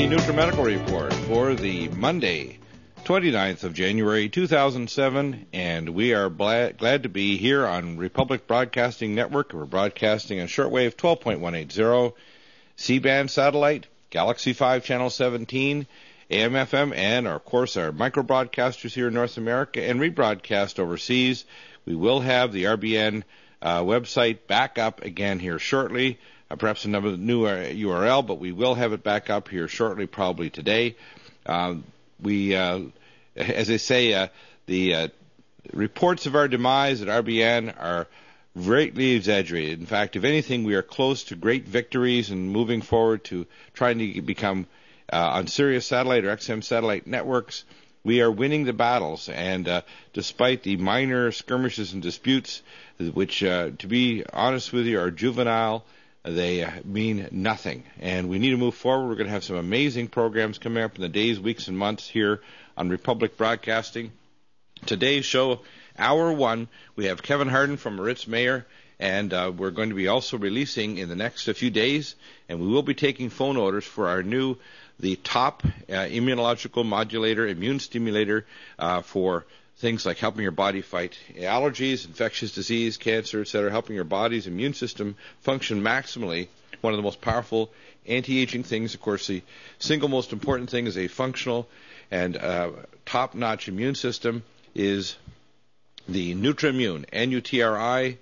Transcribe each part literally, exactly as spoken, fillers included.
the NutriMedical Report for the Monday, twenty-ninth of January, two thousand seven, and we are glad, glad to be here on Republic Broadcasting Network. We're broadcasting on shortwave twelve point one eighty, C-band satellite, Galaxy five Channel seventeen, A M F M, and, of course, our micro-broadcasters here in North America and rebroadcast overseas. We will have the R B N uh, website back up again here shortly. Uh, perhaps another new uh, U R L, but we will have it back up here shortly, probably today. Uh, we, uh, as I say, uh, the uh, reports of our demise at R B N are greatly exaggerated. In fact, if anything, we are close to great victories and moving forward to trying to become uh, on Sirius Satellite or X M Satellite networks. We are winning the battles, and uh, despite the minor skirmishes and disputes, which, uh, to be honest with you, are juvenile, they mean nothing, and we need to move forward. We're going to have some amazing programs coming up in the days, weeks, and months here on Republic Broadcasting. Today's show, hour one, we have Kevin Harden from Maritz Mayer, and uh, we're going to be also releasing in the next few days, and we will be taking phone orders for our new, the top uh, immunological modulator, immune stimulator uh, for things like helping your body fight allergies, infectious disease, cancer, et cetera, helping your body's immune system function maximally. One of the most powerful anti-aging things, of course, the single most important thing is a functional and uh, top-notch immune system is the Nutrimune, N U T R I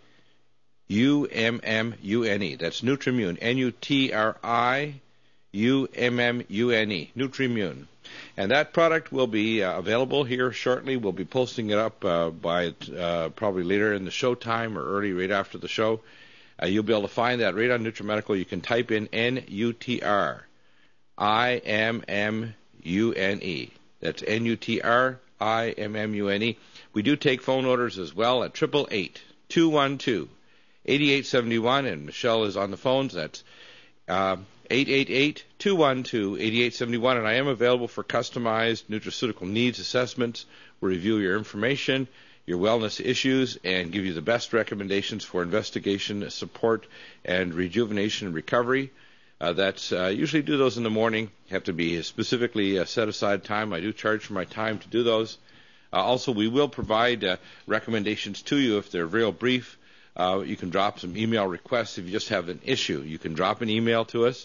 U M M U N E. That's Nutrimune, N U T R I U M M U N E, Nutrimune. And that product will be uh, available here shortly. We'll be posting it up uh, by uh, probably later in the show time or early right after the show. Uh, you'll be able to find that right on NutriMedical. You can type in N U T R I M M U N E. That's N U T R I M M U N E. We do take phone orders as well at eight eight eight, two one two, eight eight seven one, and Michelle is on the phones. That's uh, eight eight eight, two one two, eight eight seven one, and I am available for customized nutraceutical needs assessments. We'll review your information, your wellness issues, and give you the best recommendations for investigation, support, and rejuvenation and recovery. Uh, that's uh, usually do those in the morning. Have to be specifically uh, set aside time. I do charge for my time to do those. Uh, also, we will provide uh, recommendations to you if they're real brief. Uh, you can drop some email requests if you just have an issue. You can drop an email to us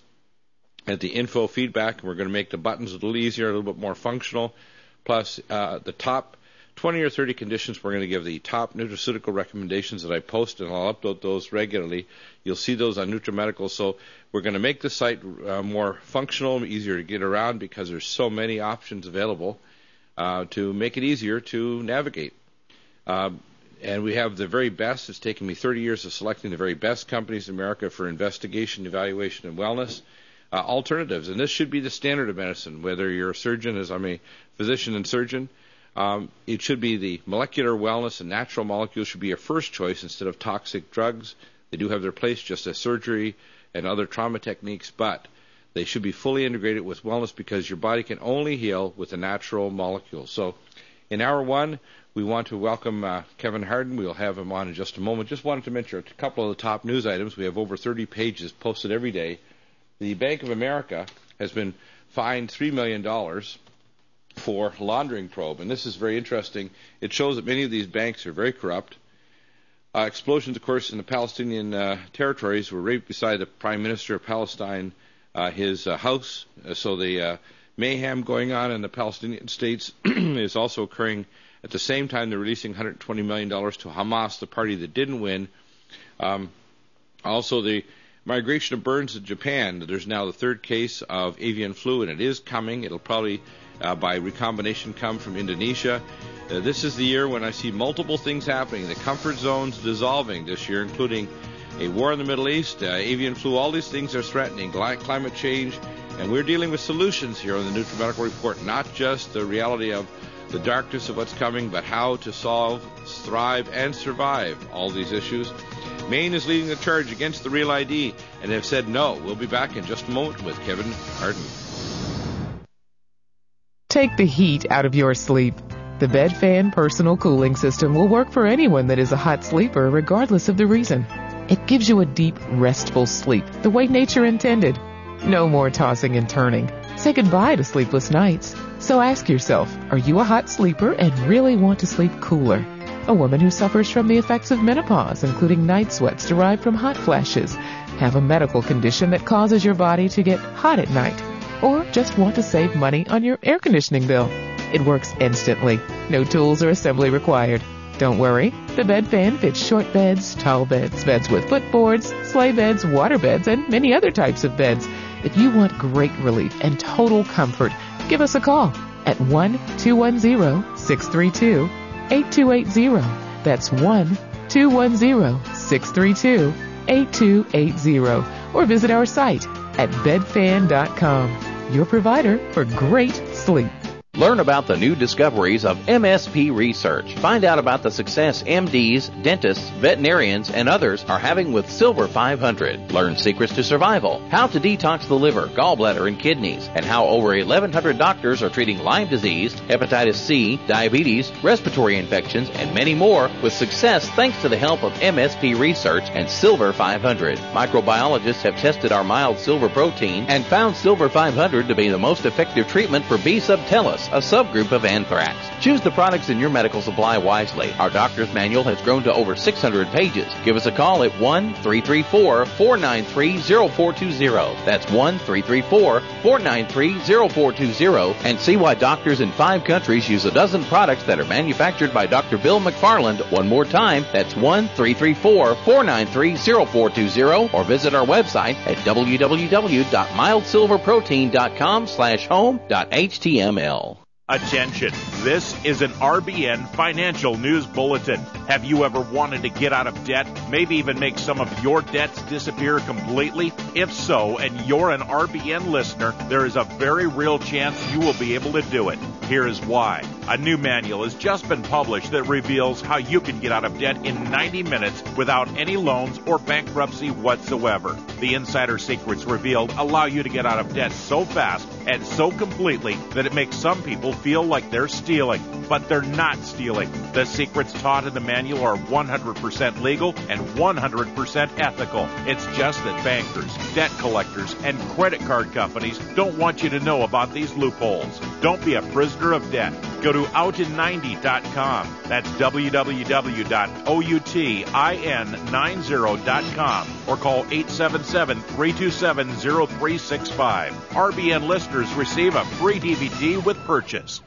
at the info feedback, and we're going to make the buttons a little easier, a little bit more functional. Plus, uh, the top twenty or thirty conditions, we're going to give the top nutraceutical recommendations that I post, and I'll upload those regularly. You'll see those on NutriMedical. So we're going to make the site uh, more functional, easier to get around because there's so many options available uh, to make it easier to navigate. Um, and we have the very best. It's taken me thirty years of selecting the very best companies in America for investigation, evaluation, and wellness. Uh, alternatives, and this should be the standard of medicine, whether you're a surgeon, as I'm a physician and surgeon. Um, it should be the molecular wellness and natural molecules should be your first choice instead of toxic drugs. They do have their place just as surgery and other trauma techniques, but they should be fully integrated with wellness because your body can only heal with the natural molecules. So in hour one, we want to welcome uh, Kevin Harden. We'll have him on in just a moment. Just wanted to mention a couple of the top news items. We have over thirty pages posted every day. The Bank of America has been fined three million dollars for laundering probe, and this is very interesting. It shows that many of these banks are very corrupt. Uh, explosions, of course, in the Palestinian uh, territories were right beside the Prime Minister of Palestine, uh, his uh, house. Uh, so the uh, mayhem going on in the Palestinian states is also occurring at the same time they're releasing one hundred twenty million dollars to Hamas, the party that didn't win. Um, also, the migration of birds to Japan. There's now the third case of avian flu, and it is coming. It'll probably, uh, by recombination, come from Indonesia. Uh, this is the year when I see multiple things happening. The comfort zones dissolving this year, including a war in the Middle East, uh, avian flu. All these things are threatening climate change, and we're dealing with solutions here on the NutriMedical Report, not just the reality of the darkness of what's coming, but how to solve, thrive, and survive all these issues. Maine is leading the charge against the Real I D and have said no. We'll be back in just a moment with Kevin Harden. Take the heat out of your sleep. The Bed Fan Personal Cooling System will work for anyone that is a hot sleeper, regardless of the reason. It gives you a deep, restful sleep, the way nature intended. No more tossing and turning. Say goodbye to sleepless nights. So ask yourself, are you a hot sleeper and really want to sleep cooler? A woman who suffers from the effects of menopause, including night sweats derived from hot flashes, have a medical condition that causes your body to get hot at night, or just want to save money on your air conditioning bill. It works instantly. No tools or assembly required. Don't worry, the bed fan fits short beds, tall beds, beds with footboards, sleigh beds, water beds, and many other types of beds. If you want great relief and total comfort, give us a call at one two one zero, six three two, eight two eight zero. That's one two one zero, six three two, eight two eight zero. Or visit our site at bed fan dot com, your provider for great sleep. Learn about the new discoveries of M S P research. Find out about the success M Ds, dentists, veterinarians, and others are having with Silver five hundred. Learn secrets to survival, how to detox the liver, gallbladder, and kidneys, and how over eleven hundred doctors are treating Lyme disease, hepatitis C, diabetes, respiratory infections, and many more with success thanks to the help of M S P research and Silver five hundred. Microbiologists have tested our mild silver protein and found Silver five hundred to be the most effective treatment for B. subtilis, a subgroup of anthrax. Choose the products in your medical supply wisely. Our doctor's manual has grown to over six hundred pages. Give us a call at one three three four, four nine three, zero four two zero. That's one three three four, four nine three, zero four two zero, and see why doctors in five countries use a dozen products that are manufactured by Doctor Bill McFarland. One more time, that's one three three four, four nine three, zero four two zero, or visit our website at w w w dot mild silver protein dot com slash home dot h t m l. Attention, this is an R B N Financial News Bulletin. Have you ever wanted to get out of debt, maybe even make some of your debts disappear completely? If so, and you're an R B N listener, there is a very real chance you will be able to do it. Here is why. A new manual has just been published that reveals how you can get out of debt in ninety minutes without any loans or bankruptcy whatsoever. The insider secrets revealed allow you to get out of debt so fast and so completely that it makes some people feel like they're stealing, but they're not stealing. The secrets taught in the manual are one hundred percent legal and one hundred percent ethical. It's just that bankers, debt collectors, and credit card companies don't want you to know about these loopholes. Don't be a prisoner of debt. Go to out in ninety dot com. That's w w w dot outin ninety dot com or call eight seven seven, three two seven, zero three six five. R B N listeners receive a free D V D with purchase.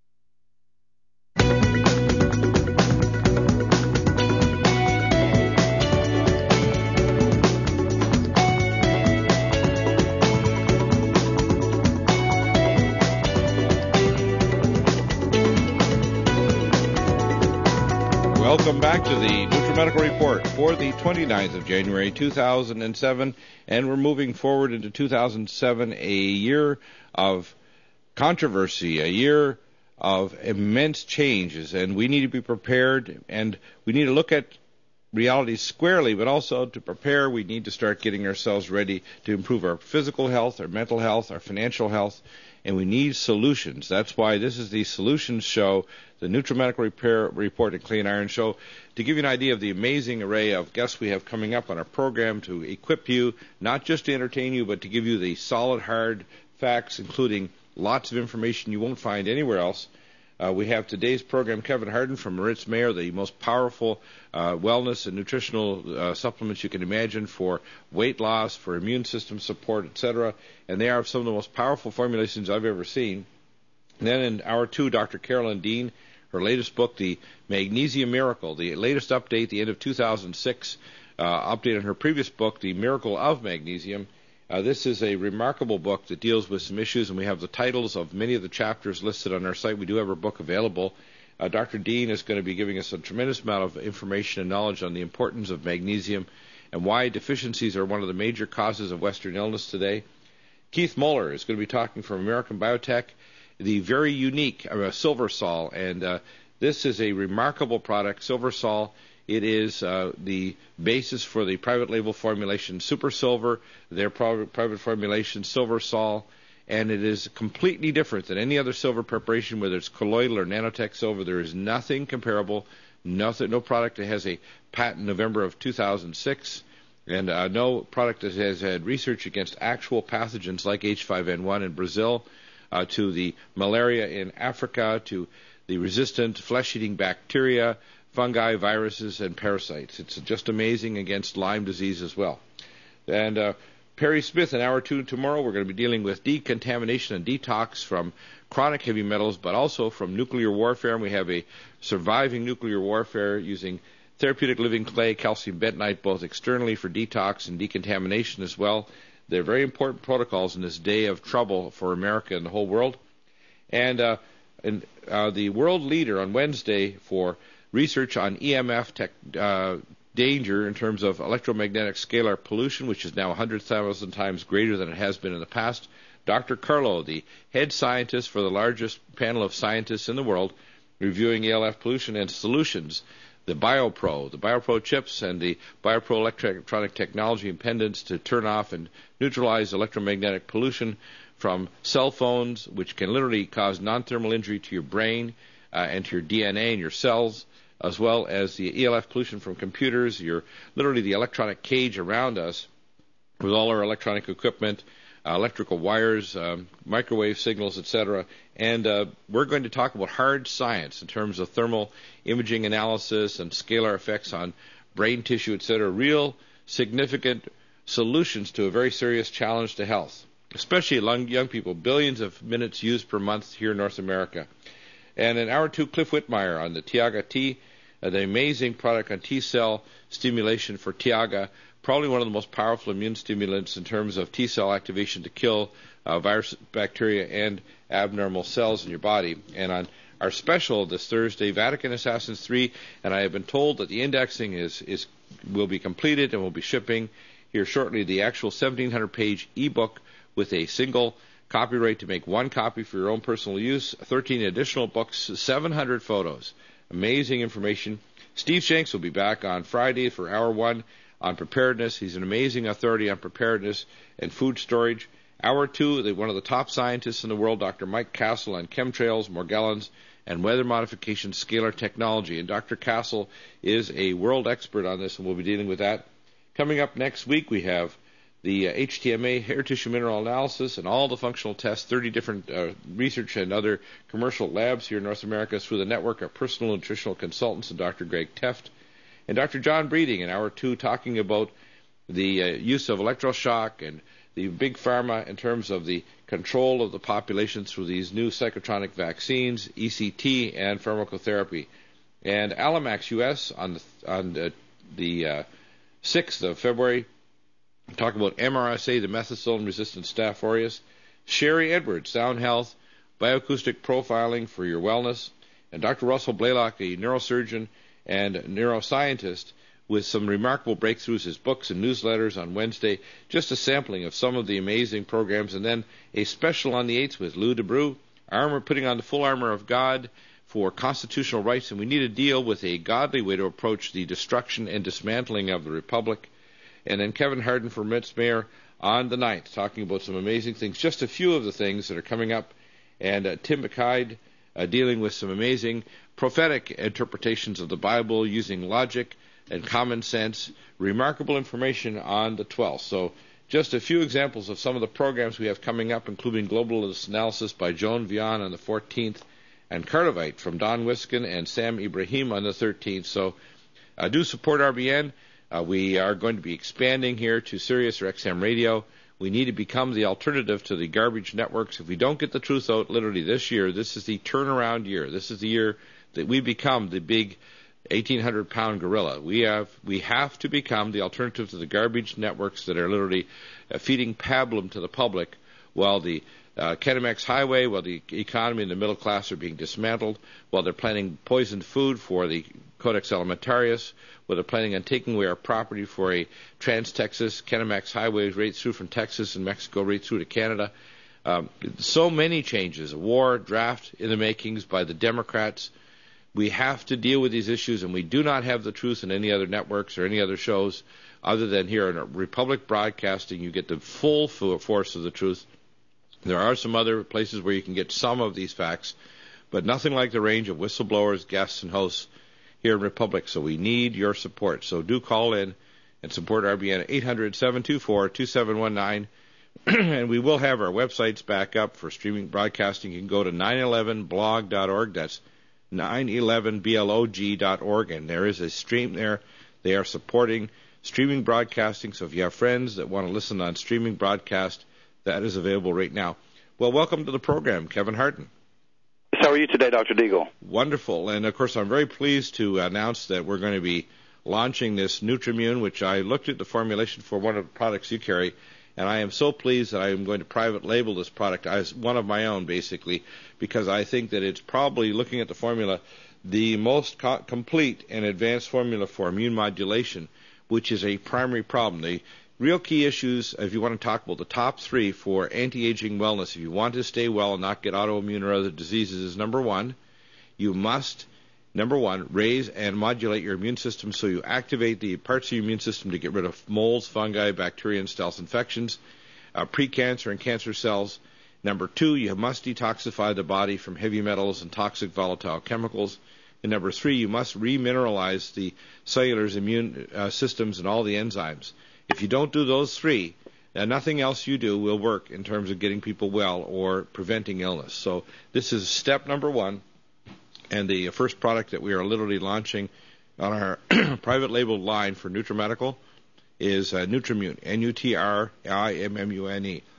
Welcome back to the NutriMedical Report for the twenty-ninth of January, two thousand seven, and we're moving forward into two thousand seven, a year of controversy, a year of immense changes, and we need to be prepared, and we need to look at reality squarely, but also to prepare, we need to start getting ourselves ready to improve our physical health, our mental health, our financial health, and we need solutions. That's why this is the Solutions Show, the NutriMedical Repair Report and Clean Iron Show, to give you an idea of the amazing array of guests we have coming up on our program to equip you, not just to entertain you, but to give you the solid, hard facts, including lots of information you won't find anywhere else. Uh, we have today's program Kevin Harden from Moritz Mayer, the most powerful uh, wellness and nutritional uh, supplements you can imagine for weight loss, for immune system support, et cetera. And they are some of the most powerful formulations I've ever seen. And then in hour two, Doctor Carolyn Dean, her latest book, The Magnesium Miracle, the latest update, the end of two thousand six, uh, update on her previous book, The Miracle of Magnesium. Uh, this is a remarkable book that deals with some issues, and we have the titles of many of the chapters listed on our site. We do have her book available. Uh, Doctor Dean is going to be giving us a tremendous amount of information and knowledge on the importance of magnesium and why deficiencies are one of the major causes of Western illness today. Keith Muller is going to be talking from American Biotech, the very unique uh, SilverSol, and uh, this is a remarkable product, SilverSol. It is uh, the basis for the private label formulation Super Silver, their private, private formulation SilverSol, and it is completely different than any other silver preparation, whether it's colloidal or nanotech silver. There is nothing comparable, nothing, no product that has a patent November of two thousand six. And uh, no product that has had research against actual pathogens like H five N one in Brazil, uh, to the malaria in Africa, to the resistant flesh-eating bacteria, fungi, viruses, and parasites. It's just amazing against Lyme disease as well. And uh, Perry Smith in hour two tomorrow, we're going to be dealing with decontamination and detox from chronic heavy metals, but also from nuclear warfare. And we have a surviving nuclear warfare using therapeutic living clay, calcium bentonite, both externally for detox and decontamination as well. They're very important protocols in this day of trouble for America and the whole world. And, uh, and uh, the world leader on Wednesday for research on E M F tech, uh, danger in terms of electromagnetic scalar pollution, which is now one hundred thousand times greater than it has been in the past. Doctor Carlo, the head scientist for the largest panel of scientists in the world, reviewing E L F pollution and solutions. The BioPro, the BioPro chips and the BioPro electronic technology and pendants to turn off and neutralize electromagnetic pollution from cell phones, which can literally cause non-thermal injury to your brain uh, and to your D N A and your cells, as well as the E L F pollution from computers, your literally the electronic cage around us with all our electronic equipment, uh, electrical wires, um, microwave signals, et cetera. And uh, we're going to talk about hard science in terms of thermal imaging analysis and scalar effects on brain tissue, et cetera. Real significant solutions to a very serious challenge to health, especially among young people. Billions of minutes used per month here in North America. And in hour two, Cliff Whitmire on the Tiaga T, uh, the amazing product on T-cell stimulation for Tiaga, probably one of the most powerful immune stimulants in terms of T-cell activation to kill uh, virus, bacteria, and abnormal cells in your body. And on our special this Thursday, Vatican Assassins three, and I have been told that the indexing is, is will be completed and will be shipping here shortly the actual seventeen hundred page ebook with a single copyright to make one copy for your own personal use, thirteen additional books, seven hundred photos. Amazing information. Steve Shanks will be back on Friday for hour one on preparedness. He's an amazing authority on preparedness and food storage. Hour two, one of the top scientists in the world, Doctor Mike Castle, on chemtrails, Morgellons, and weather modification scalar technology. And Doctor Castle is a world expert on this, and we'll be dealing with that. Coming up next week, we have the uh, H T M A, hair tissue mineral analysis, and all the functional tests, thirty different uh, research and other commercial labs here in North America through the network of personal nutritional consultants and Doctor Greg Teft. And Doctor John Breeding in hour two talking about the uh, use of electroshock and the big pharma in terms of the control of the population through these new psychotronic vaccines, E C T, and pharmacotherapy. And Alamax U S on the, on the, the uh, sixth of February, talk about M R S A, the methicillin-resistant Staph aureus. Sherry Edwards, Sound Health, bioacoustic profiling for your wellness. And Doctor Russell Blaylock, a neurosurgeon and neuroscientist, with some remarkable breakthroughs, his books and newsletters on Wednesday. Just a sampling of some of the amazing programs. And then a special on the eighth with Lou DeBrew, armor, putting on the full armor of God for constitutional rights. And we need to deal with a godly way to approach the destruction and dismantling of the Republic. And then Kevin Harden for Metz Mayor on the ninth, talking about some amazing things. Just a few of the things that are coming up. And uh, Tim McKide uh, dealing with some amazing prophetic interpretations of the Bible using logic and common sense. Remarkable information on the twelfth. So just a few examples of some of the programs we have coming up, including Global Analysis by Joan Vion on the fourteenth, and Cardivite from Don Wiskin and Sam Ibrahim on the thirteenth. So uh, do support R B N. Uh, we are going to be expanding here to Sirius or X M Radio. We need to become the alternative to the garbage networks. If we don't get the truth out literally this year, this is the turnaround year. This is the year that we become the big eighteen hundred pound gorilla. We have we have to become the alternative to the garbage networks that are literally uh, feeding pablum to the public, while the uh, Kennemex Highway, while the economy and the middle class are being dismantled, while they're planning poisoned food for the Codex Alimentarius, while they're planning on taking away our property for a Trans-Texas Kennemex Highway right through from Texas and Mexico right through to Canada. Um, so many changes, a war, draft in the makings by the Democrats. We have to deal with these issues, and we do not have the truth in any other networks or any other shows other than here in Republic Broadcasting. You get the full force of the truth. There are some other places where you can get some of these facts, but nothing like the range of whistleblowers, guests, and hosts here in Republic. So we need your support. So do call in and support R B N at eight hundred, seven two four, two seven one nine. And we will have our websites back up for streaming broadcasting. You can go to nine eleven blog dot org. That's nine eleven blog dot org, and there is a stream there. They are supporting streaming broadcasting, so if you have friends that want to listen on streaming broadcast, that is available right now. Well, welcome to the program, Kevin Harton. How are you today, Doctor Deagle? Wonderful. And, of course, I'm very pleased to announce that we're going to be launching this Nutrimune, which I looked at the formulation for one of the products you carry, and I am so pleased that I am going to private label this product as one of my own, basically, because I think that it's probably, looking at the formula, the most co- complete and advanced formula for immune modulation, which is a primary problem. The real key issues, if you want to talk about the top three for anti-aging wellness, if you want to stay well and not get autoimmune or other diseases, is number one, you must, number one, raise and modulate your immune system so you activate the parts of your immune system to get rid of molds, fungi, bacteria, and stealth infections, uh, pre-cancer and cancer cells. Number two, you must detoxify the body from heavy metals and toxic volatile chemicals. And number three, you must remineralize the cellular immune uh, systems and all the enzymes. If you don't do those three, uh, nothing else you do will work in terms of getting people well or preventing illness. So this is step number one, and the first product that we are literally launching on our private label line for NutriMedical is uh, Nutrimune, N U T R I M M U N E.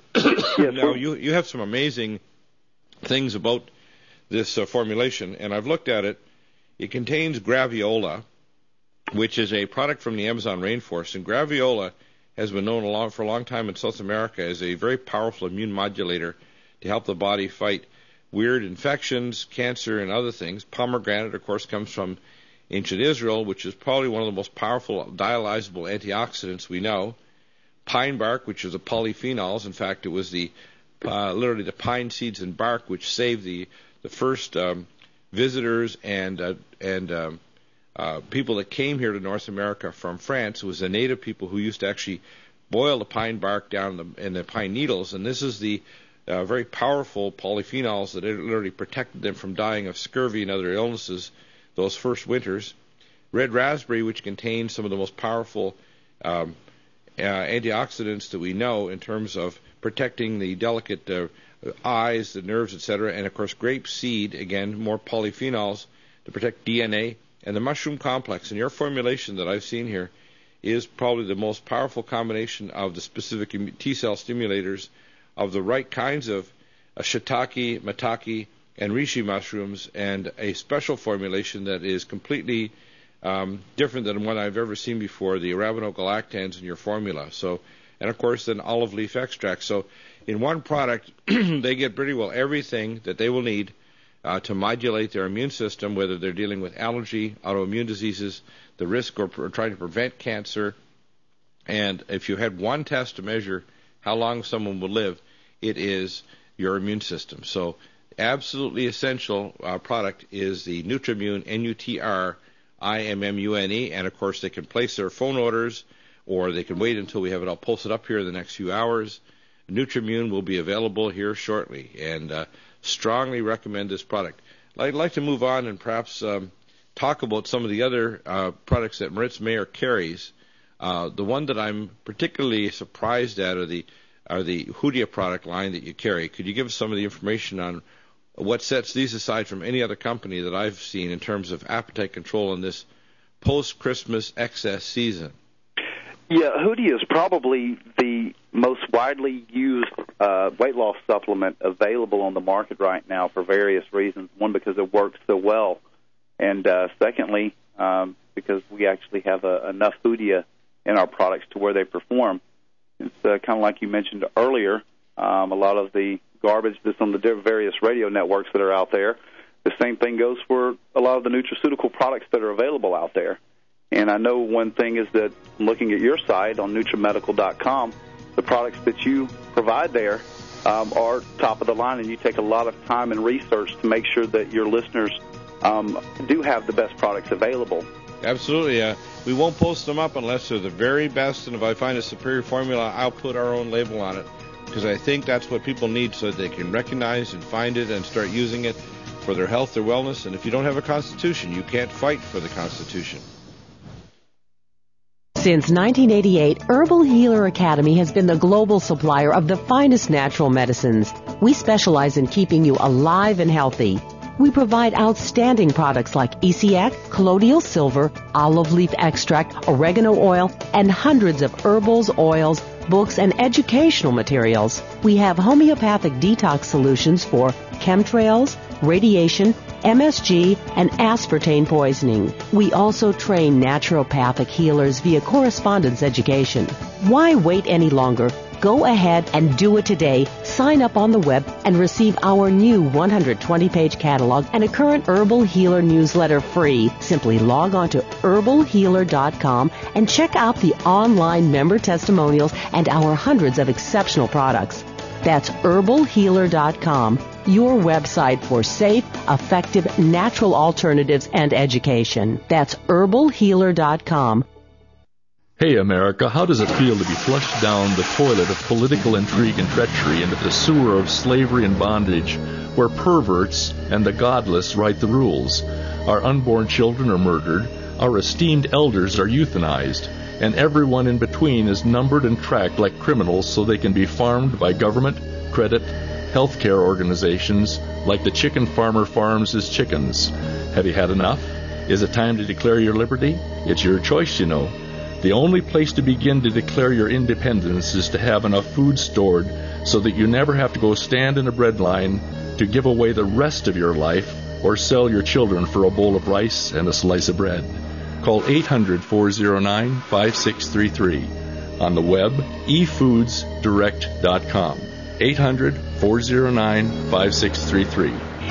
Now, you, you have some amazing things about this uh, formulation, and I've looked at it. It contains graviola, which is a product from the Amazon rainforest, and graviola has been known a long, for a long time in South America as a very powerful immune modulator to help the body fight weird infections, cancer, and other things. Pomegranate, of course, comes from ancient Israel, which is probably one of the most powerful dialyzable antioxidants we know. Pine bark, which is a polyphenols. In fact, it was the uh, literally the pine seeds and bark which saved the the first um, visitors and uh, and um, uh, people that came here to North America from France. It was the native people who used to actually boil the pine bark down in the, in the pine needles, and this is the uh, very powerful polyphenols that literally protected them from dying of scurvy and other illnesses those first winters. Red raspberry, which contains some of the most powerful um, uh, antioxidants that we know in terms of protecting the delicate uh, eyes, the nerves, et cetera, and, of course, grape seed, again, more polyphenols to protect D N A, and the mushroom complex. And your formulation that I've seen here is probably the most powerful combination of the specific T-cell stimulators of the right kinds of uh, shiitake, maitake, and reishi mushrooms, and a special formulation that is completely um, different than one I've ever seen before, the arabinogalactans in your formula. So, and, of course, then olive leaf extract. So in one product, they get pretty well everything that they will need uh, to modulate their immune system, whether they're dealing with allergy, autoimmune diseases, the risk or, or trying to prevent cancer. And if you had one test to measure how long someone will live, it is your immune system. So absolutely essential uh, product is the Nutrimune, N U T R I M M U N E, and, of course, they can place their phone orders, or they can wait until we have it all posted up here in the next few hours. Nutrimune will be available here shortly, and uh, strongly recommend this product. I'd like to move on and perhaps um, talk about some of the other uh, products that Maritz Mayer carries. Uh, the one that I'm particularly surprised at are the are the Hoodia product line that you carry. Could you give us some of the information on what sets these aside from any other company that I've seen in terms of appetite control in this post-Christmas excess season? Yeah, Hoodia is probably the most widely used uh, weight loss supplement available on the market right now for various reasons. One, because it works so well, and uh, secondly, um, because we actually have a, enough Hoodia in our products to where they perform. It's uh, kind of like you mentioned earlier, um, a lot of the garbage that's on the various radio networks that are out there. The same thing goes for a lot of the nutraceutical products that are available out there. And I know one thing is that looking at your site on Nutri Medical dot com, the products that you provide there um, are top of the line, and you take a lot of time and research to make sure that your listeners um, do have the best products available. Absolutely. Uh, we won't post them up unless they're the very best, and if I find a superior formula, I'll put our own label on it, because I think that's what people need so that they can recognize and find it and start using it for their health, their wellness. And if you don't have a constitution, you can't fight for the Constitution. Since nineteen eighty-eight, Herbal Healer Academy has been the global supplier of the finest natural medicines. We specialize in keeping you alive and healthy. We provide outstanding products like E C X, colloidal silver, olive leaf extract, oregano oil, and hundreds of herbals, oils, books, and educational materials. We have homeopathic detox solutions for chemtrails, radiation, M S G, and aspartame poisoning. We also train naturopathic healers via correspondence education. Why wait any longer? Go ahead and do it today. Sign up on the web and receive our new one hundred twenty page catalog and a current Herbal Healer newsletter free. Simply log on to herbal healer dot com and check out the online member testimonials and our hundreds of exceptional products. That's herbal healer dot com, your website for safe, effective, natural alternatives and education. That's herbal healer dot com. Hey, America, how does it feel to be flushed down the toilet of political intrigue and treachery into the sewer of slavery and bondage, where perverts and the godless write the rules? Our unborn children are murdered, our esteemed elders are euthanized, and everyone in between is numbered and tracked like criminals so they can be farmed by government, credit, healthcare organizations like the chicken farmer farms his chickens. Have you had enough? Is it time to declare your liberty? It's your choice, you know. The only place to begin to declare your independence is to have enough food stored so that you never have to go stand in a bread line to give away the rest of your life or sell your children for a bowl of rice and a slice of bread. Call eight hundred, four oh nine, five six three three. On the web, e foods direct dot com. eight hundred, four oh nine, five six three three.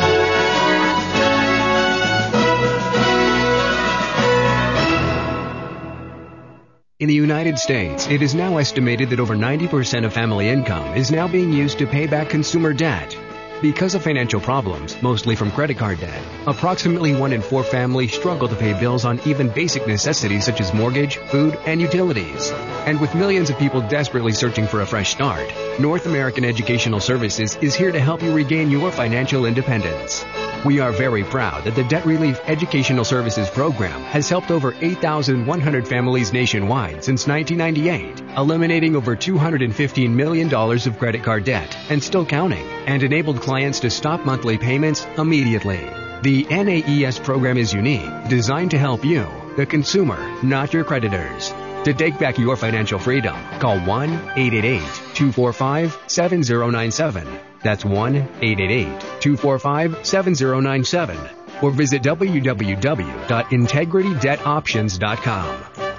In the United States, it is now estimated that over ninety percent of family income is now being used to pay back consumer debt. Because of financial problems, mostly from credit card debt, approximately one in four families struggle to pay bills on even basic necessities such as mortgage, food, and utilities. And with millions of people desperately searching for a fresh start, North American Educational Services is here to help you regain your financial independence. We are very proud that the Debt Relief Educational Services Program has helped over eight thousand one hundred families nationwide since nineteen ninety-eight, eliminating over two hundred fifteen million dollars of credit card debt and still counting, and enabled clients to stop monthly payments immediately. The N A E S program is unique, designed to help you, the consumer, not your creditors. To take back your financial freedom, call one eight eight eight, two four five, seven zero nine seven. That's one eight eight eight, two four five, seven zero nine seven. Or visit w w w dot integrity debt options dot com.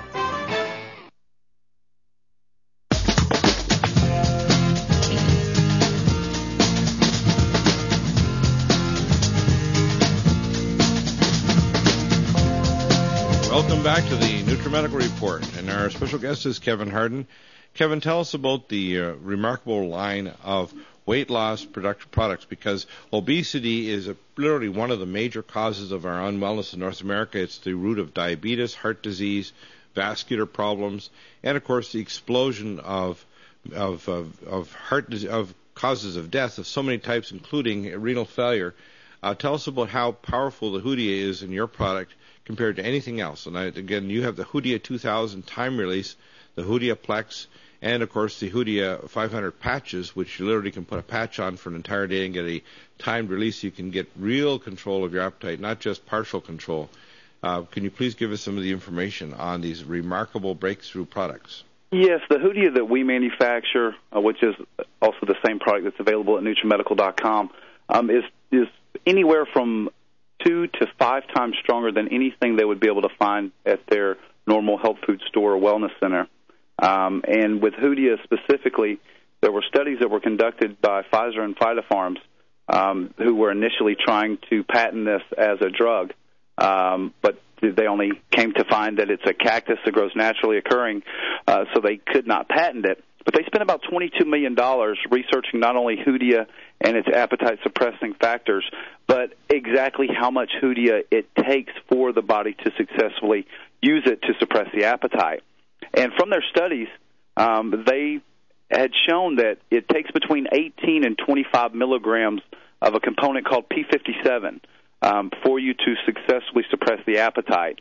Welcome back to the NutriMedical Report, and our special guest is Kevin Harden. Kevin, tell us about the uh, remarkable line of weight loss product products, because obesity is a, literally one of the major causes of our unwellness in North America. It's the root of diabetes, heart disease, vascular problems, and of course the explosion of of of, of heart of causes of death of so many types, including renal failure. Uh, tell us about how powerful the Hoodia is in your product compared to anything else. And I, again, you have the Hoodia two thousand time release, the Hoodia Plex, and of course the Hoodia five hundred patches, which you literally can put a patch on for an entire day and get a timed release. You can get real control of your appetite, not just partial control. Uh, can you please give us some of the information on these remarkable breakthrough products? Yes, the Hoodia that we manufacture, uh, which is also the same product that's available at NutriMedical dot com, um, is is anywhere from two to five times stronger than anything they would be able to find at their normal health food store or wellness center. Um, and with Hoodia specifically, there were studies that were conducted by Pfizer and Phytofarms um, who were initially trying to patent this as a drug, um, but they only came to find that it's a cactus that grows naturally occurring, uh, so they could not patent it. But they spent about twenty-two million dollars researching not only Hoodia and its appetite-suppressing factors, but exactly how much Hoodia it takes for the body to successfully use it to suppress the appetite. And from their studies, um, they had shown that it takes between eighteen and twenty-five milligrams of a component called P fifty-seven um, for you to successfully suppress the appetite.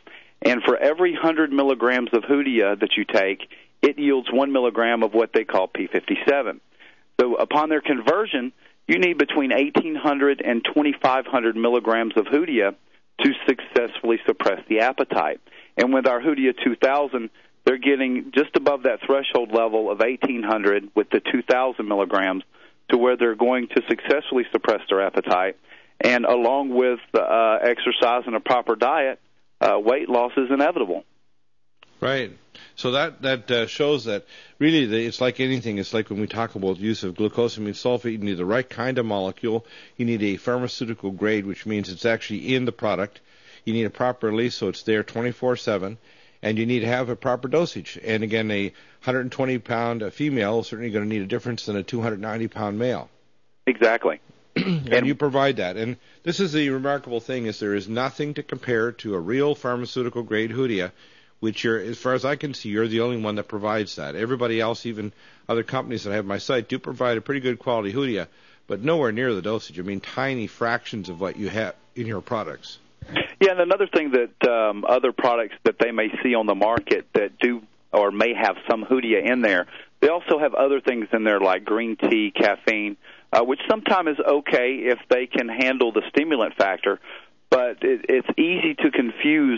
And for every one hundred milligrams of Hoodia that you take, it yields one milligram of what they call P fifty-seven. So upon their conversion, you need between eighteen hundred and twenty-five hundred milligrams of Hoodia to successfully suppress the appetite. And with our Hoodia two thousand, they're getting just above that threshold level of eighteen hundred with the two thousand milligrams to where they're going to successfully suppress their appetite. And along with uh, exercise and a proper diet, uh, weight loss is inevitable. Right. So that that uh, shows that really the, it's like anything. It's like when we talk about the use of glucosamine sulfate, you need the right kind of molecule. You need a pharmaceutical grade, which means it's actually in the product. You need a proper release, so it's there twenty-four seven. And you need to have a proper dosage. And again, a one hundred twenty pound female is certainly going to need a difference than a two hundred ninety pound male. Exactly. and, and you provide that. And this is the remarkable thing, is there is nothing to compare to a real pharmaceutical grade Hoodia, which you're, as far as I can see, you're the only one that provides that. Everybody else, even other companies that I have my site, do provide a pretty good quality Hoodia, but nowhere near the dosage. I mean, tiny fractions of what you have in your products. Yeah, and another thing that um, other products that they may see on the market that do or may have some Hoodia in there, they also have other things in there like green tea, caffeine, uh, which sometimes is okay if they can handle the stimulant factor, but it, it's easy to confuse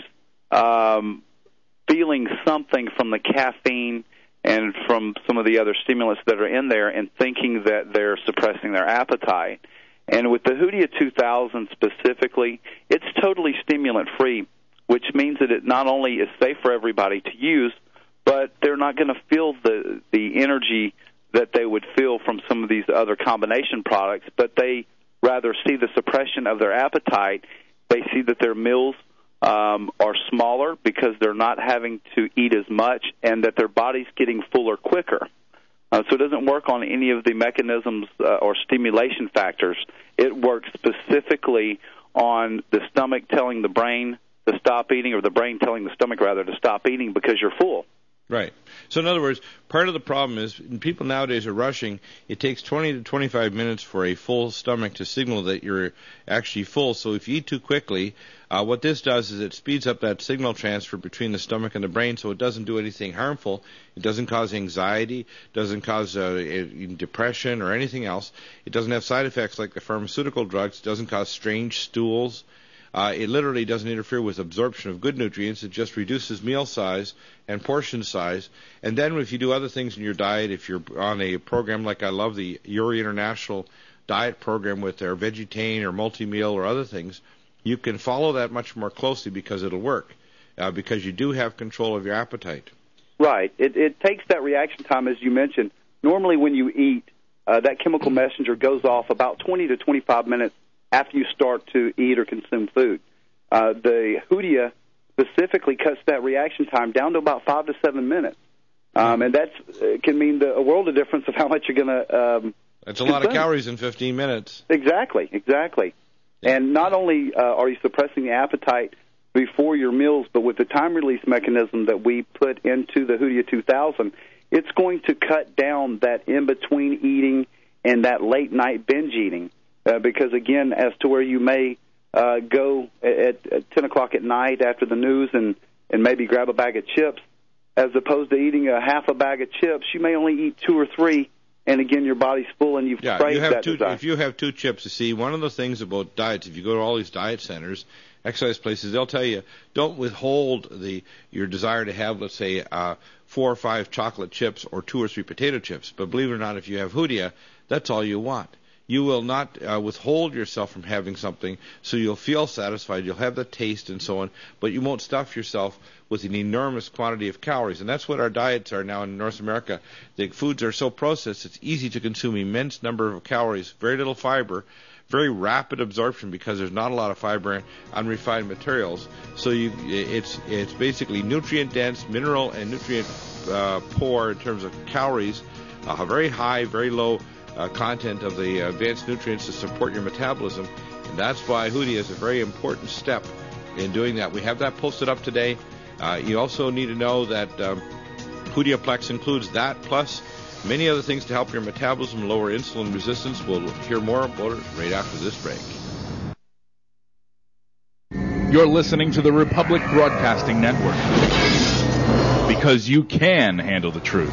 um, feeling something from the caffeine and from some of the other stimulants that are in there and thinking that they're suppressing their appetite. And with the Hoodia two thousand specifically, it's totally stimulant-free, which means that it not only is safe for everybody to use, but they're not going to feel the the energy that they would feel from some of these other combination products, but they rather see the suppression of their appetite. They see that their meals um, are smaller because they're not having to eat as much, and that their body's getting fuller quicker. Uh, so it doesn't work on any of the mechanisms uh, or stimulation factors. It works specifically on the stomach telling the brain to stop eating, or the brain telling the stomach, rather, to stop eating because you're full. Right. So in other words, part of the problem is people nowadays are rushing. It takes twenty to twenty-five minutes for a full stomach to signal that you're actually full. So if you eat too quickly, uh, what this does is it speeds up that signal transfer between the stomach and the brain, so it doesn't do anything harmful. It doesn't cause anxiety, doesn't cause uh, depression or anything else. It doesn't have side effects like the pharmaceutical drugs. It doesn't cause strange stools. Uh, it literally doesn't interfere with absorption of good nutrients. It just reduces meal size and portion size. And then if you do other things in your diet, if you're on a program like I love the Uri International diet program with their Vegetane or multi-meal or other things, you can follow that much more closely because it'll work, uh, because you do have control of your appetite. Right. It, it takes that reaction time, as you mentioned. Normally when you eat, uh, that chemical messenger goes off about twenty to twenty-five minutes after you start to eat or consume food. Uh, the Hoodia specifically cuts that reaction time down to about five to seven minutes. Um, and that uh, can mean the, a world of difference of how much you're going to um, That's a lot of calories in fifteen minutes. Exactly, exactly. And not only uh, are you suppressing the appetite before your meals, but with the time-release mechanism that we put into the Hoodia two thousand, it's going to cut down that in-between eating and that late-night binge eating. Uh, because, again, as to where you may uh, go at, at ten o'clock at night after the news and, and maybe grab a bag of chips, as opposed to eating a half a bag of chips, you may only eat two or three, and, again, your body's full and you've yeah, craved you have that two, desire. If you have two chips, you see, one of the things about diets, if you go to all these diet centers, exercise places, they'll tell you, don't withhold the your desire to have, let's say, uh, four or five chocolate chips or two or three potato chips. But believe it or not, if you have Hoodia, that's all you want. You will not uh, withhold yourself from having something, so you'll feel satisfied, you'll have the taste and so on, but you won't stuff yourself with an enormous quantity of calories. And that's what our diets are now in North America. The foods are so processed, it's easy to consume immense number of calories, very little fiber, very rapid absorption because there's not a lot of fiber in unrefined materials. So you, it's it's basically nutrient-dense, mineral and nutrient uh, poor in terms of calories, uh, very high, very low Uh, content of the uh, advanced nutrients to support your metabolism, and that's why Hoodia is a very important step in doing that. We have that posted up today. Uh, you also need to know that um, Hoodiaplex includes that plus many other things to help your metabolism, lower insulin resistance. We'll hear more about it right after this break. You're listening to the Republic Broadcasting Network, because you can handle the truth.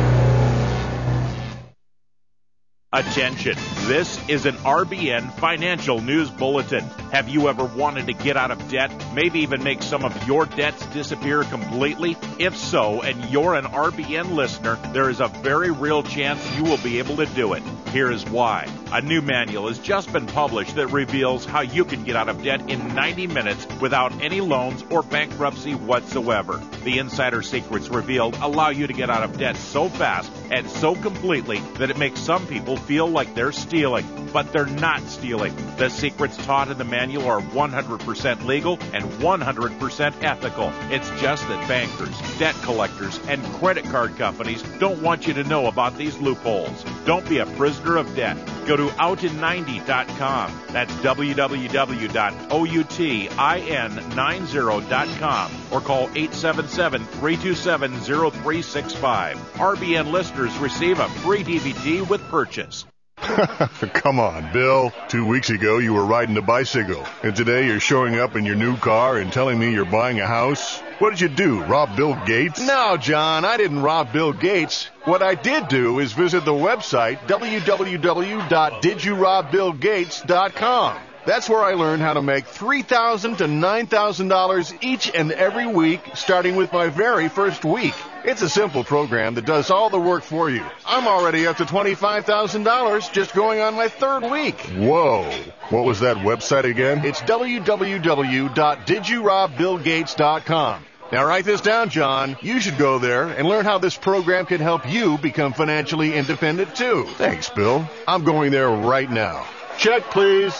Attention, this is an R B N Financial News Bulletin. Have you ever wanted to get out of debt, maybe even make some of your debts disappear completely? If so, and you're an R B N listener, there is a very real chance you will be able to do it. Here is why. A new manual has just been published that reveals how you can get out of debt in ninety minutes without any loans or bankruptcy whatsoever. The insider secrets revealed allow you to get out of debt so fast and so completely that it makes some people feel like they're stealing, but they're not stealing. The secrets taught in the manual are one hundred percent legal and one hundred percent ethical. It's just that bankers, debt collectors, and credit card companies don't want you to know about these loopholes. Don't be a prisoner of debt. Go to out in ninety dot com. That's w w w dot outin ninety dot com or call eight seven seven, three two seven, zero three six five. R B N listeners receive a free D V D with purchase. Come on, Bill. Two weeks ago, you were riding a bicycle. And today, you're showing up in your new car and telling me you're buying a house? What did you do, rob Bill Gates? No, John, I didn't rob Bill Gates. What I did do is visit the website w w w dot did you rob bill gates dot com. That's where I learned how to make three thousand dollars to nine thousand dollars each and every week, starting with my very first week. It's a simple program that does all the work for you. I'm already up to twenty-five thousand dollars just going on my third week. Whoa. What was that website again? It's w w w dot did you rob bill gates dot com. Now write this down, John. You should go there and learn how this program can help you become financially independent, too. Thanks, Bill. I'm going there right now. Check, please.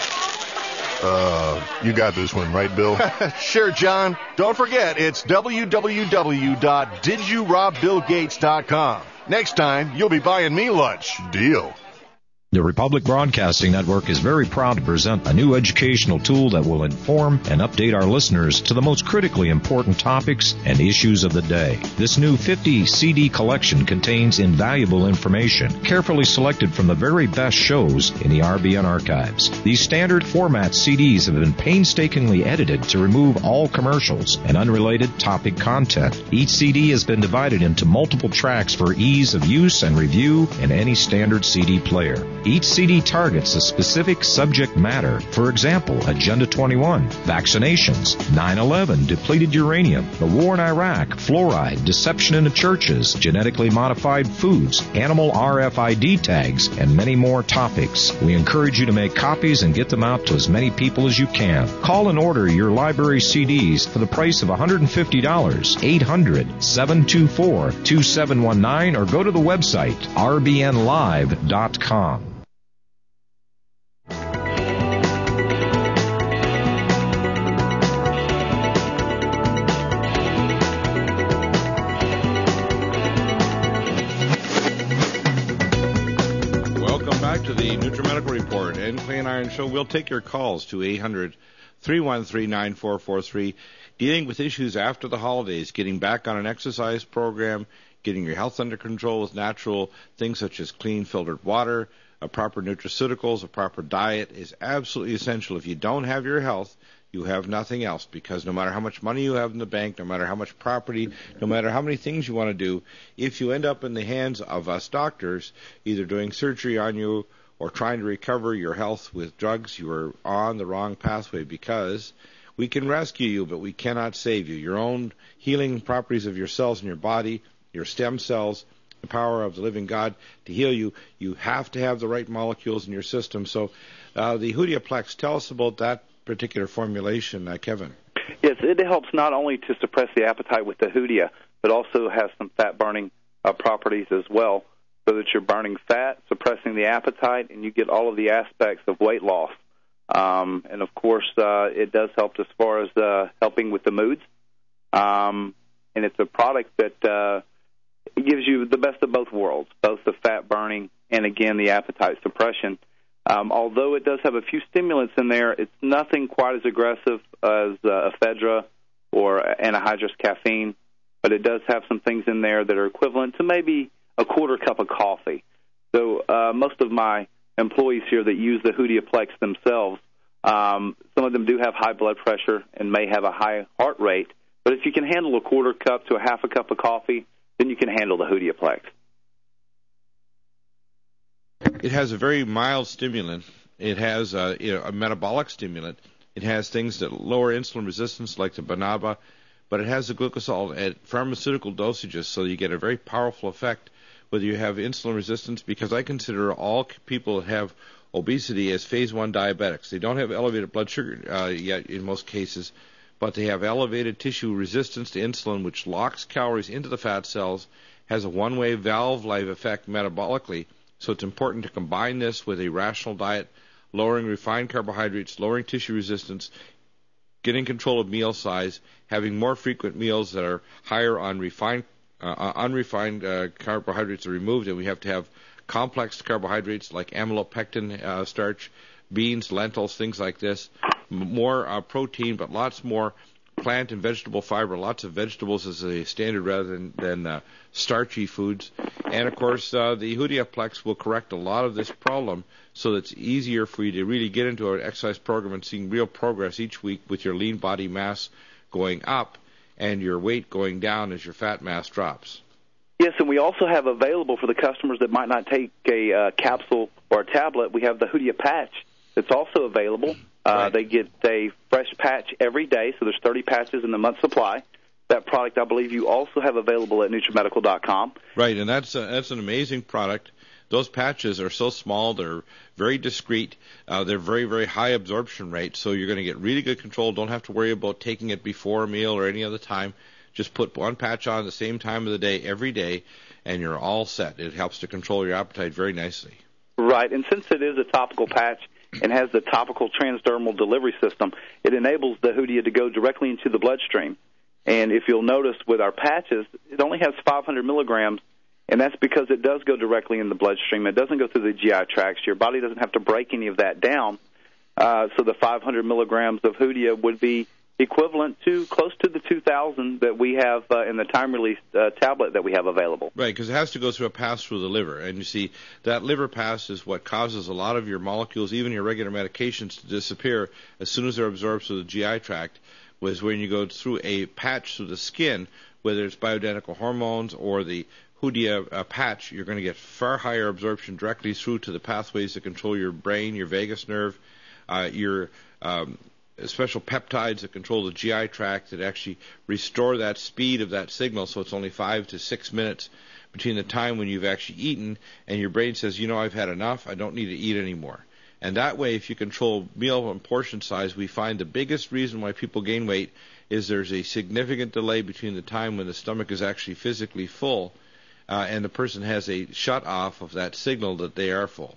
Uh, you got this one, right, Bill? Sure, John. Don't forget, it's w w w dot did you rob bill gates dot com. Next time, you'll be buying me lunch. Deal. The Republic Broadcasting Network is very proud to present a new educational tool that will inform and update our listeners to the most critically important topics and issues of the day. This new fifty C D collection contains invaluable information, carefully selected from the very best shows in the R B N archives. These standard format C Ds have been painstakingly edited to remove all commercials and unrelated topic content. Each C D has been divided into multiple tracks for ease of use and review in any standard C D player. Each C D targets a specific subject matter. For example, Agenda twenty-one, vaccinations, nine eleven, depleted uranium, the war in Iraq, fluoride, deception in the churches, genetically modified foods, animal R F I D tags, and many more topics. We encourage you to make copies and get them out to as many people as you can. Call and order your library C Ds for the price of one hundred fifty dollars, eight hundred, seven two four, two seven one nine, or go to the website r b n live dot com. To the NutriMedical Report and Clay and Iron Show. We'll take your calls to eight hundred, three one three, nine four four three, dealing with issues after the holidays, getting back on an exercise program, getting your health under control with natural things such as clean filtered water, a proper nutraceuticals, a proper diet is absolutely essential. If you don't have your health, you have nothing else, because no matter how much money you have in the bank, no matter how much property, no matter how many things you want to do, if you end up in the hands of us doctors, either doing surgery on you or trying to recover your health with drugs, you are on the wrong pathway, because we can rescue you, but we cannot save you. Your own healing properties of your cells in your body, your stem cells, the power of the living God to heal you, you have to have the right molecules in your system. So uh, the Hudiaplex, tell us about that particular formulation, uh, Kevin. Yes, it helps not only to suppress the appetite with the Hudia, but also has some fat-burning uh, properties as well, so that you're burning fat, suppressing the appetite, and you get all of the aspects of weight loss. Um, and, of course, uh, it does help as far as uh, helping with the moods. Um, and it's a product that uh, gives you the best of both worlds, both the fat-burning and, again, the appetite suppression. Um, although it does have a few stimulants in there, it's nothing quite as aggressive as uh, ephedra or anhydrous caffeine, but it does have some things in there that are equivalent to maybe a quarter cup of coffee. So uh, most of my employees here that use the Hudiaplex themselves Um, some of them do have high blood pressure and may have a high heart rate. But if you can handle a quarter cup to a half a cup of coffee, then you can handle the Hoodia-Plex. It has a very mild stimulant. It has a, you know, a metabolic stimulant. It has things that lower insulin resistance like the Banaba, but it has the glucosol at pharmaceutical dosages, so you get a very powerful effect whether you have insulin resistance, because I consider all people that have obesity as phase one diabetics. They don't have elevated blood sugar uh, yet in most cases, but they have elevated tissue resistance to insulin, which locks calories into the fat cells, has a one-way valve-like effect metabolically. So it's important to combine this with a rational diet, lowering refined carbohydrates, lowering tissue resistance, getting control of meal size, having more frequent meals that are higher on refined, uh, unrefined uh, carbohydrates are removed, and we have to have complex carbohydrates like amylopectin uh, starch, beans, lentils, things like this, more uh, protein, but lots more plant and vegetable fiber, lots of vegetables as a standard rather than, than uh, starchy foods. And, of course, uh, the Hoodia-Plex will correct a lot of this problem so that it's easier for you to really get into an exercise program and seeing real progress each week with your lean body mass going up and your weight going down as your fat mass drops. Yes, and we also have available for the customers that might not take a uh, capsule or a tablet, we have the Hoodia patch that's also available. Uh, right. They get a fresh patch every day, so there's thirty patches in the month supply. That product, I believe, you also have available at NutriMedical dot com. Right, and that's a, that's an amazing product. Those patches are so small, they're very discreet, uh, they're very, very high absorption rate, so you're going to get really good control. Don't have to worry about taking it before a meal or any other time. Just put one patch on at the same time of the day every day, and you're all set. It helps to control your appetite very nicely. Right, and since it is a topical patch and has the topical transdermal delivery system, it enables the Hoodia to go directly into the bloodstream. And if you'll notice with our patches, it only has five hundred milligrams, and that's because it does go directly in the bloodstream. It doesn't go through the G I tracts. Your body doesn't have to break any of that down. Uh, so the five hundred milligrams of Hoodia would be equivalent to close to the two thousand that we have uh, in the time-release uh, tablet that we have available. Right, because it has to go through a pass through the liver. And you see, that liver pass is what causes a lot of your molecules, even your regular medications, to disappear as soon as they're absorbed through the G I tract, was when you go through a patch through the skin, whether it's bioidentical hormones or the Hoodia uh, patch, you're going to get far higher absorption directly through to the pathways that control your brain, your vagus nerve, uh, your um, special peptides that control the G I tract that actually restore that speed of that signal, so it's only five to six minutes between the time when you've actually eaten and your brain says, you know, I've had enough, I don't need to eat anymore. And that way, if you control meal and portion size, we find the biggest reason why people gain weight is there's a significant delay between the time when the stomach is actually physically full uh, and the person has a shut off of that signal that they are full.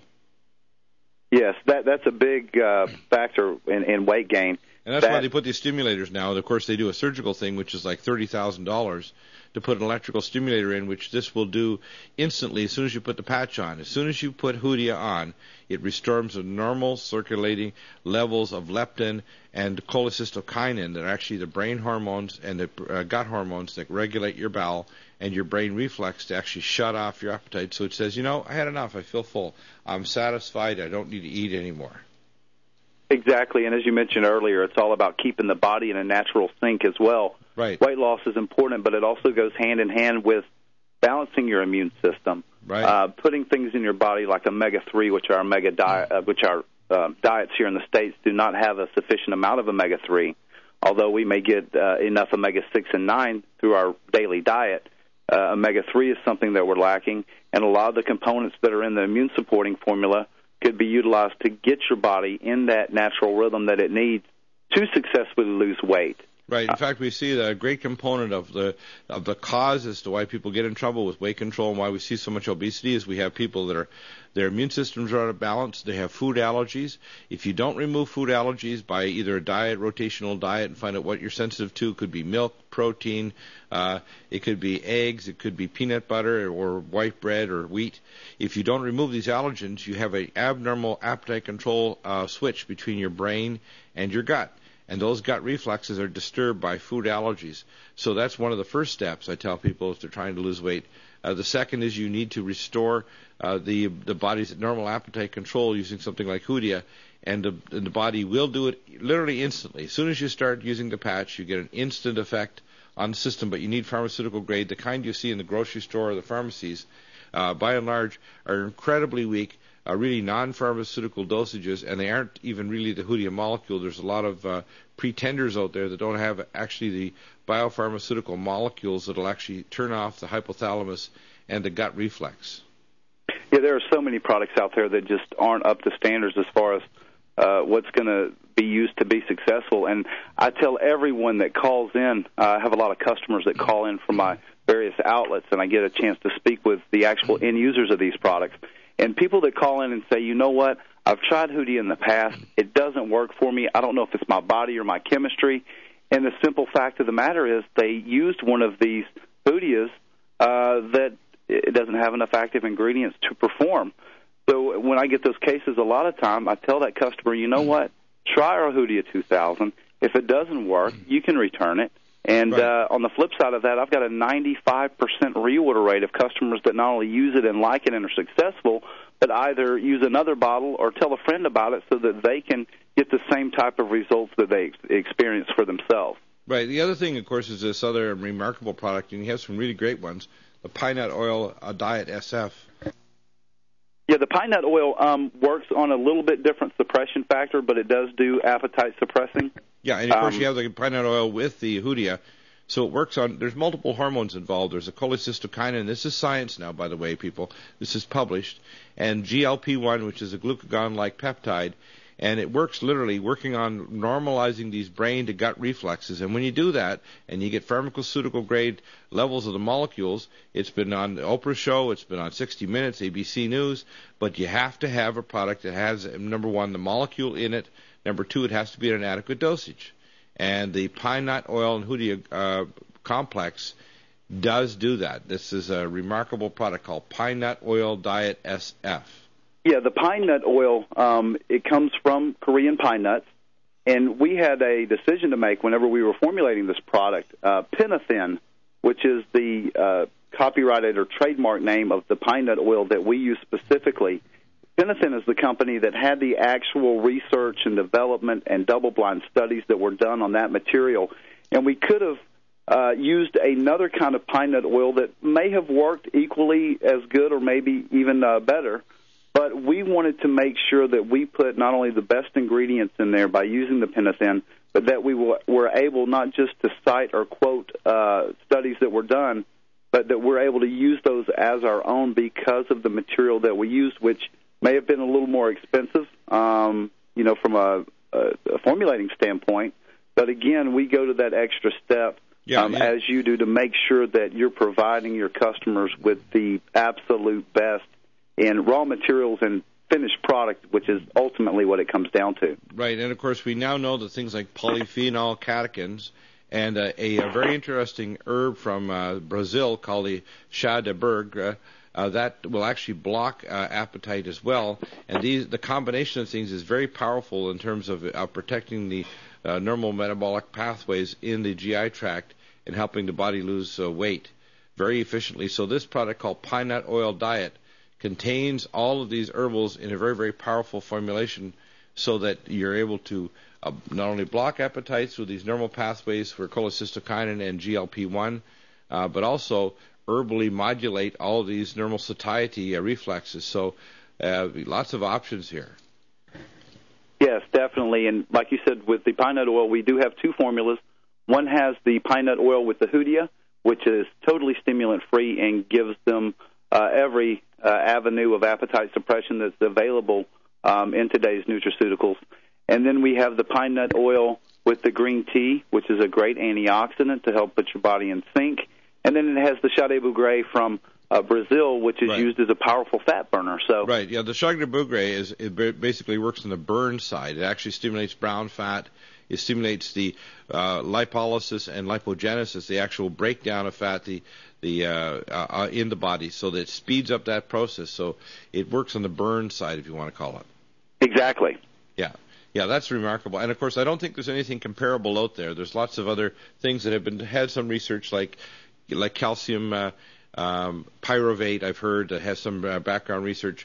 Yes, that that's a big uh, factor in, in weight gain. And that's that, why they put these stimulators now. And of course, they do a surgical thing, which is like thirty thousand dollars to put an electrical stimulator in, which this will do instantly as soon as you put the patch on. As soon as you put Hoodia on, it restores the normal circulating levels of leptin and cholecystokinin that are actually the brain hormones and the uh, gut hormones that regulate your bowel and your brain reflex to actually shut off your appetite. So it says, you know, I had enough. I feel full. I'm satisfied. I don't need to eat anymore. Exactly. And as you mentioned earlier, it's all about keeping the body in a natural sync as well. Right. Weight loss is important, but it also goes hand in hand with balancing your immune system. Right. Uh, putting things in your body like omega three, which are omega diet, uh, which are uh, diets here in the States do not have a sufficient amount of omega three, although we may get uh, enough omega six and nine through our daily diet. Uh, omega three is something that we're lacking, and a lot of the components that are in the immune supporting formula could be utilized to get your body in that natural rhythm that it needs to successfully lose weight. Right. In fact, we see that a great component of the of the cause as to why people get in trouble with weight control and why we see so much obesity is we have people that are their immune systems are out of balance. They have food allergies. If you don't remove food allergies by either a diet, rotational diet, and find out what you're sensitive to, it could be milk, protein, uh, it could be eggs, it could be peanut butter or white bread or wheat. If you don't remove these allergens, you have an abnormal appetite control uh, switch between your brain and your gut. And those gut reflexes are disturbed by food allergies. So that's one of the first steps I tell people if they're trying to lose weight. Uh, the second is you need to restore uh, the the body's normal appetite control using something like Hoodia. and the, and the body will do it literally instantly. As soon as you start using the patch, you get an instant effect on the system, but you need pharmaceutical grade, the kind you see in the grocery store or the pharmacies, uh, by and large, are incredibly weak, uh, really non-pharmaceutical dosages, and they aren't even really the Hoodia molecule. There's a lot of uh, pretenders out there that don't have actually the biopharmaceutical molecules that will actually turn off the hypothalamus and the gut reflex. Yeah, there are so many products out there that just aren't up to standards as far as uh, what's going to be used to be successful. And I tell everyone that calls in, uh, I have a lot of customers that call in from my various outlets, and I get a chance to speak with the actual end users of these products. And people that call in and say, you know what, I've tried Hoodia in the past. It doesn't work for me. I don't know if it's my body or my chemistry. And the simple fact of the matter is they used one of these Hoodias uh, that it doesn't have enough active ingredients to perform. So when I get those cases, a lot of time I tell that customer, you know what, try our Hoodia two thousand. If it doesn't work, you can return it. And right. uh, on the flip side of that, I've got a ninety-five percent reorder rate of customers that not only use it and like it and are successful, but either use another bottle or tell a friend about it so that they can get the same type of results that they ex- experience for themselves. Right. The other thing, of course, is this other remarkable product, and you have some really great ones, the Pine Nut Oil uh, Diet S F. Yeah, the pine nut oil um, works on a little bit different suppression factor, but it does do appetite suppressing. Yeah, and of course um, you have the pine nut oil with the Hoodia, so it works on, there's multiple hormones involved. There's a cholecystokinin. This is science now, by the way, people. This is published. And G L P one, which is a glucagon-like peptide, and it works literally working on normalizing these brain-to-gut reflexes. And when you do that, and you get pharmaceutical-grade levels of the molecules, it's been on the Oprah show, it's been on sixty minutes, A B C News, but you have to have a product that has, number one, the molecule in it, number two, it has to be at an adequate dosage. And the pine nut oil and Hoodia uh, complex does do that. This is a remarkable product called Pine Nut Oil Diet S F. Yeah, the pine nut oil, um, it comes from Korean pine nuts, and we had a decision to make whenever we were formulating this product. Uh, Penathin, which is the uh, copyrighted or trademark name of the pine nut oil that we use specifically, Penathin is the company that had the actual research and development and double-blind studies that were done on that material, and we could have uh, used another kind of pine nut oil that may have worked equally as good or maybe even uh, better. But we wanted to make sure that we put not only the best ingredients in there by using the Penathin, but that we were able not just to cite or quote uh, studies that were done, but that we're able to use those as our own because of the material that we used, which may have been a little more expensive, um, you know, from a, a, a formulating standpoint. But again, we go to that extra step, yeah, um, yeah. as you do, to make sure that you're providing your customers with the absolute best in raw materials and finished product, which is ultimately what it comes down to. Right, and of course we now know that things like polyphenol catechins and uh, a, a very interesting herb from uh, Brazil called the chá de berg, uh, uh, that will actually block uh, appetite as well. And these, the combination of things is very powerful in terms of uh, protecting the uh, normal metabolic pathways in the G I tract and helping the body lose uh, weight very efficiently. So this product called Pine Nut Oil Diet contains all of these herbals in a very, very powerful formulation so that you're able to uh, not only block appetites with these normal pathways for cholecystokinin and G L P one, uh, but also herbally modulate all of these normal satiety uh, reflexes. So uh, lots of options here. Yes, definitely. And like you said, with the pine nut oil, we do have two formulas. One has the pine nut oil with the Hoodia, which is totally stimulant-free and gives them uh, every uh, avenue of appetite suppression that's available um, in today's nutraceuticals. And then we have the pine nut oil with the green tea, which is a great antioxidant to help put your body in sync. And then it has the Chá de Bugre from uh, Brazil, which is right. used as a powerful fat burner. So right, yeah, the Chá de Bugre is it basically works on the burn side. It actually stimulates brown fat. It stimulates the uh, lipolysis and lipogenesis, the actual breakdown of fat, the the uh, uh, in the body, so that it speeds up that process. So it works on the burn side, if you want to call it. Exactly. Yeah. Yeah, that's remarkable. And, of course, I don't think there's anything comparable out there. There's lots of other things that have been had some research, like like calcium uh, um, pyruvate, I've heard, that has some uh, background research.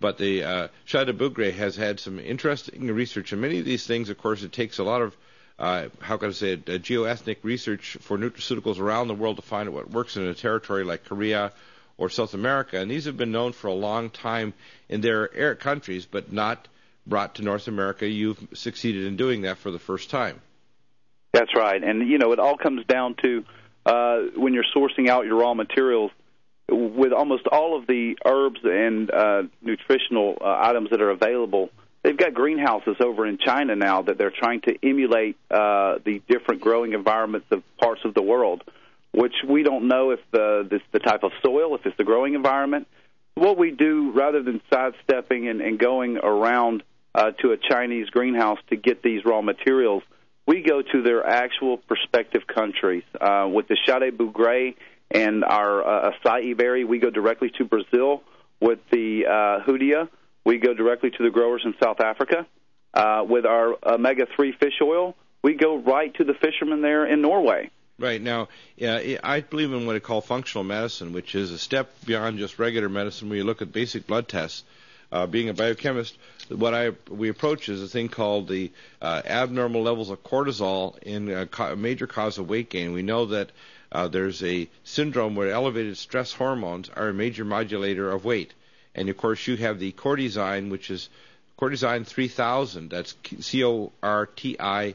But the uh, Shah de Bougre has had some interesting research, and many of these things, of course, it takes a lot of, uh, how can I say it, uh, geoethnic research for nutraceuticals around the world to find out what works in a territory like Korea or South America. And these have been known for a long time in their countries, but not brought to North America. You've succeeded in doing that for the first time. That's right. And, you know, it all comes down to uh, when you're sourcing out your raw materials, with almost all of the herbs and uh, nutritional uh, items that are available, they've got greenhouses over in China now that they're trying to emulate uh, the different growing environments of parts of the world, which we don't know if the, this, the type of soil, if it's the growing environment. What we do, rather than sidestepping and, and going around uh, to a Chinese greenhouse to get these raw materials, we go to their actual prospective countries. Uh, with the Shah de Bougre and our uh, acai berry, we go directly to Brazil. With the uh, Hoodia, we go directly to the growers in South Africa. Uh, with our omega three fish oil, we go right to the fishermen there in Norway. Right. Now, uh, I believe in what I call functional medicine, which is a step beyond just regular medicine where you look at basic blood tests. Uh, being a biochemist, what I we approach is a thing called the uh, abnormal levels of cortisol in a, co- a major cause of weight gain. We know that uh, there's a syndrome where elevated stress hormones are a major modulator of weight. And, of course, you have the cortisine, which is cortisine three thousand. That's C O R T I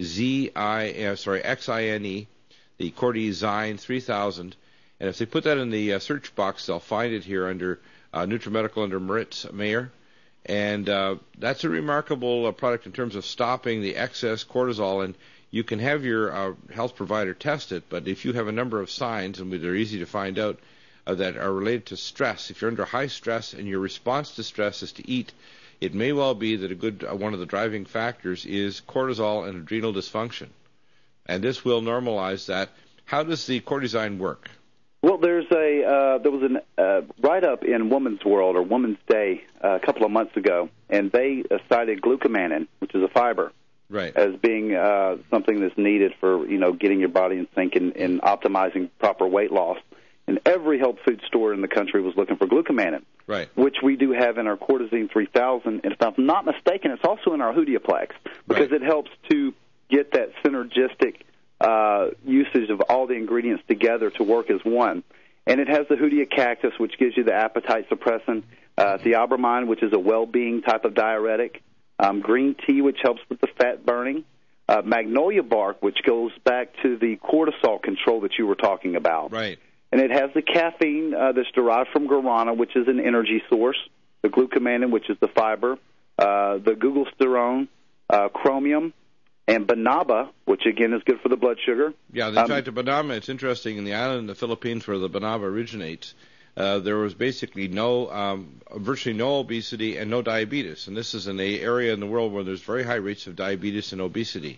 Z I, uh, sorry, X I N E, the cortisine three thousand. And if they put that in the uh, search box, they'll find it here under Uh, NutriMedical under Moritz Mayer, and uh, that's a remarkable uh, product in terms of stopping the excess cortisol. And you can have your uh, health provider test it, but if you have a number of signs, and they're easy to find out, uh, that are related to stress, if you're under high stress and your response to stress is to eat, it may well be that a good uh, one of the driving factors is cortisol and adrenal dysfunction, and this will normalize that. How does the cortisine work? Well, there's a uh, there was a uh, write-up in Woman's World or Woman's Day uh, a couple of months ago, and they uh, cited glucomannan, which is a fiber, right, as being uh, something that's needed for you know getting your body in sync and, and optimizing proper weight loss. And every health food store in the country was looking for glucomannan, right, which we do have in our Cortisine three thousand. And if I'm not mistaken, it's also in our Hoodia-Plex because right. it helps to get that synergistic Uh, usage of all the ingredients together to work as one. And it has the Hoodia cactus, which gives you the appetite suppressant, uh, theobromine, which is a well-being type of diuretic, um, green tea, which helps with the fat burning, uh, magnolia bark, which goes back to the cortisol control that you were talking about. Right. And it has the caffeine uh, that's derived from guarana, which is an energy source, the glucomannan, which is the fiber, uh, the glucosterone, uh, chromium, and banaba, which, again, is good for the blood sugar. Yeah, in um, fact, the banaba, it's interesting, in the island in the Philippines where the banaba originates, uh, there was basically no, um, virtually no obesity and no diabetes. And this is in an area in the world where there's very high rates of diabetes and obesity.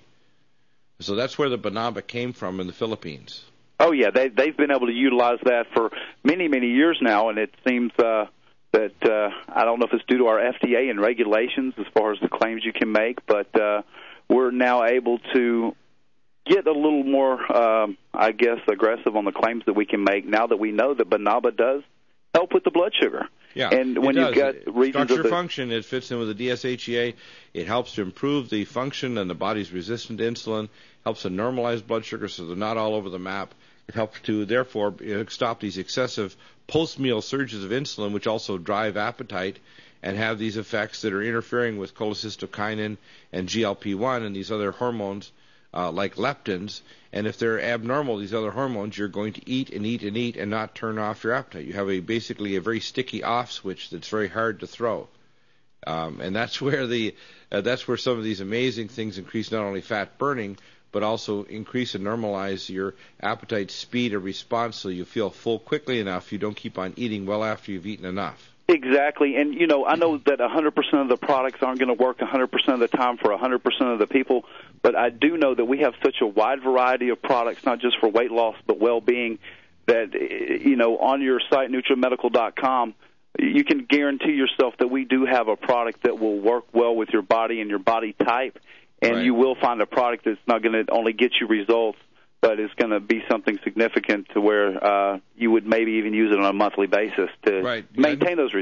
So that's where the banaba came from in the Philippines. Oh, yeah, they, they've been able to utilize that for many, many years now, and it seems uh, that, uh, I don't know if it's due to our F D A and regulations as far as the claims you can make, but uh, we're now able to get a little more, um, I guess, aggressive on the claims that we can make now that we know that banaba does help with the blood sugar. Yeah, and when you've got regions structure of the function, it fits in with the D S H E A. It helps to improve the function and the body's resistant to insulin, helps to normalize blood sugar so they're not all over the map. It helps to, therefore, stop these excessive post-meal surges of insulin, which also drive appetite and have these effects that are interfering with cholecystokinin and G L P one and these other hormones uh, like leptins. And if they're abnormal, these other hormones, you're going to eat and eat and eat and not turn off your appetite. You have a basically a very sticky off switch that's very hard to throw. Um, and that's where the uh, that's where some of these amazing things increase not only fat burning, but also increase and normalize your appetite speed of response so you feel full quickly enough. You don't keep on eating well after you've eaten enough. Exactly. And, you know, I know that one hundred percent of the products aren't going to work one hundred percent of the time for one hundred percent of the people, but I do know that we have such a wide variety of products, not just for weight loss but well-being, that, you know, on your site, NutriMedical dot com, you can guarantee yourself that we do have a product that will work well with your body and your body type, and right. you will find a product that's not going to only get you results, but it's going to be something significant to where uh, you would maybe even use it on a monthly basis to right. maintain those results.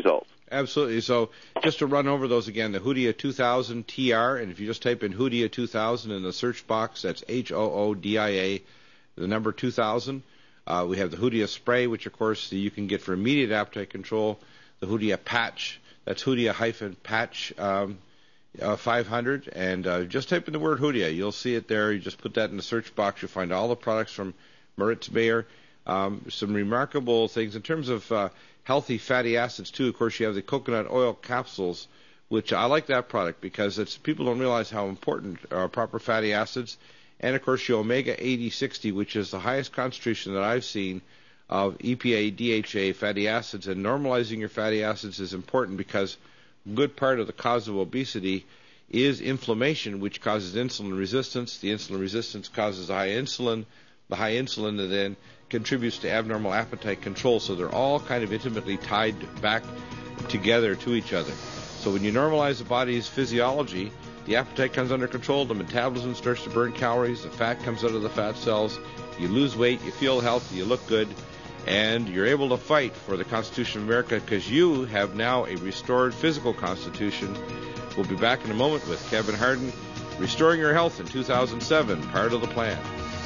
Absolutely. So just to run over those again, the Hoodia two thousand T R, and if you just type in Hoodia two thousand in the search box, that's H O O D I A, the number two thousand. Uh, we have the Hoodia spray, which, of course, you can get for immediate appetite control. The Hoodia patch, that's Hoodia-patch um, uh, five hundred. And uh, just type in the word Hoodia. You'll see it there. You just put that in the search box. You'll find all the products from Moritz Bayer. Um, some remarkable things in terms of uh, healthy fatty acids, too. Of course, you have the coconut oil capsules, which I like that product because it's people don't realize how important are proper fatty acids. And, of course, your omega eighty sixty, which is the highest concentration that I've seen of E P A, D H A, fatty acids. And normalizing your fatty acids is important because a good part of the cause of obesity is inflammation, which causes insulin resistance. The insulin resistance causes high insulin. The high insulin then contributes to abnormal appetite control. So they're all kind of intimately tied back together to each other. So when you normalize the body's physiology, the appetite comes under control, the metabolism starts to burn calories, the fat comes out of the fat cells, you lose weight, you feel healthy, you look good, and you're able to fight for the Constitution of America because you have now a restored physical constitution. We'll be back in a moment with Kevin Harden, Restoring Your Health in two thousand seven, part of the plan.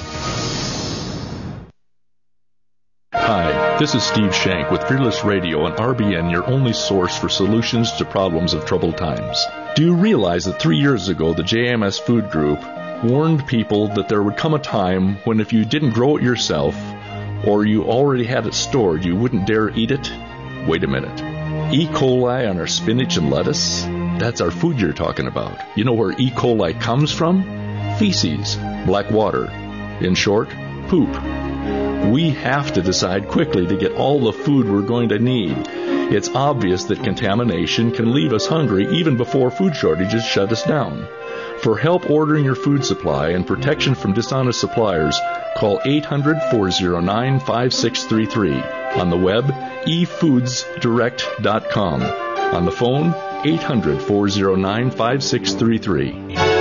Hi, this is Steve Shank with Fearless Radio and R B N, your only source for solutions to problems of troubled times. Do you realize that three years ago the J M S Food Group warned people that there would come a time when if you didn't grow it yourself or you already had it stored, you wouldn't dare eat it? Wait a minute. E. coli on our spinach and lettuce? That's our food you're talking about. You know where E. coli comes from? Feces, black water. In short, poop. We have to decide quickly to get all the food we're going to need. It's obvious that contamination can leave us hungry even before food shortages shut us down. For help ordering your food supply and protection from dishonest suppliers, call eight hundred, four oh nine, five six three three. On the web, e foods direct dot com. On the phone, eight hundred, four oh nine, five six three three.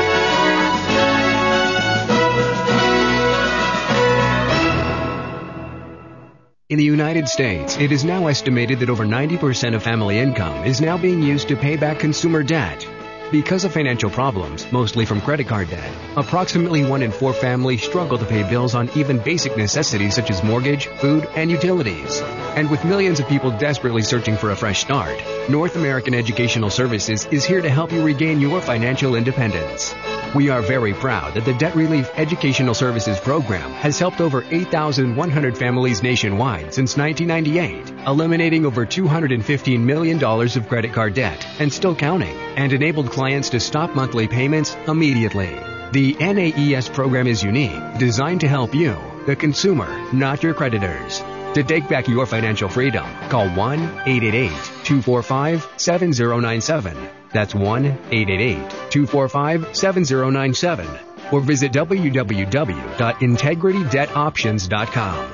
In the United States, it is now estimated that over ninety percent of family income is now being used to pay back consumer debt. Because of financial problems, mostly from credit card debt, approximately one in four families struggle to pay bills on even basic necessities such as mortgage, food, and utilities. And with millions of people desperately searching for a fresh start, North American Educational Services is here to help you regain your financial independence. We are very proud that the Debt Relief Educational Services Program has helped over eight thousand one hundred families nationwide since nineteen ninety-eight, eliminating over two hundred fifteen million dollars of credit card debt and still counting, and enabled clients to stop monthly payments immediately. The N A E S program is unique, designed to help you, the consumer, not your creditors. To take back your financial freedom, call one eight eight eight, two four five, seven zero nine seven. That's one eight eight eight, two four five, seven zero nine seven. Or visit w w w dot integrity debt options dot com.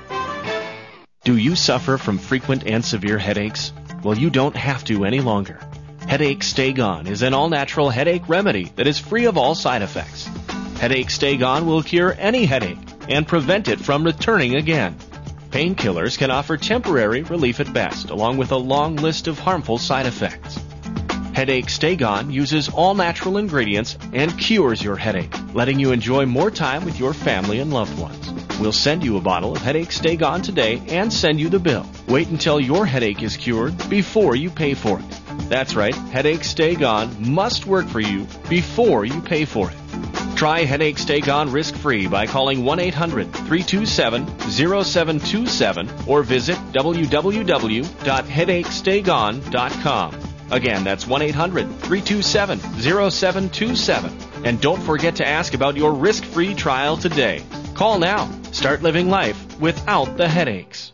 Do you suffer from frequent and severe headaches? Well, you don't have to any longer. Headache Stay Gone is an all-natural headache remedy that is free of all side effects. Headache Stay Gone will cure any headache and prevent it from returning again. Painkillers can offer temporary relief at best, along with a long list of harmful side effects. Headache Stay Gone uses all natural ingredients and cures your headache, letting you enjoy more time with your family and loved ones. We'll send you a bottle of Headache Stay Gone today and send you the bill. Wait until your headache is cured before you pay for it. That's right, Headache Stay Gone must work for you before you pay for it. Try Headache Stay Gone risk-free by calling one eight hundred, three two seven, zero seven two seven or visit w w w dot headache stay gone dot com. Again, that's one eight hundred, three two seven, zero seven two seven. And don't forget to ask about your risk-free trial today. Call now. Start living life without the headaches.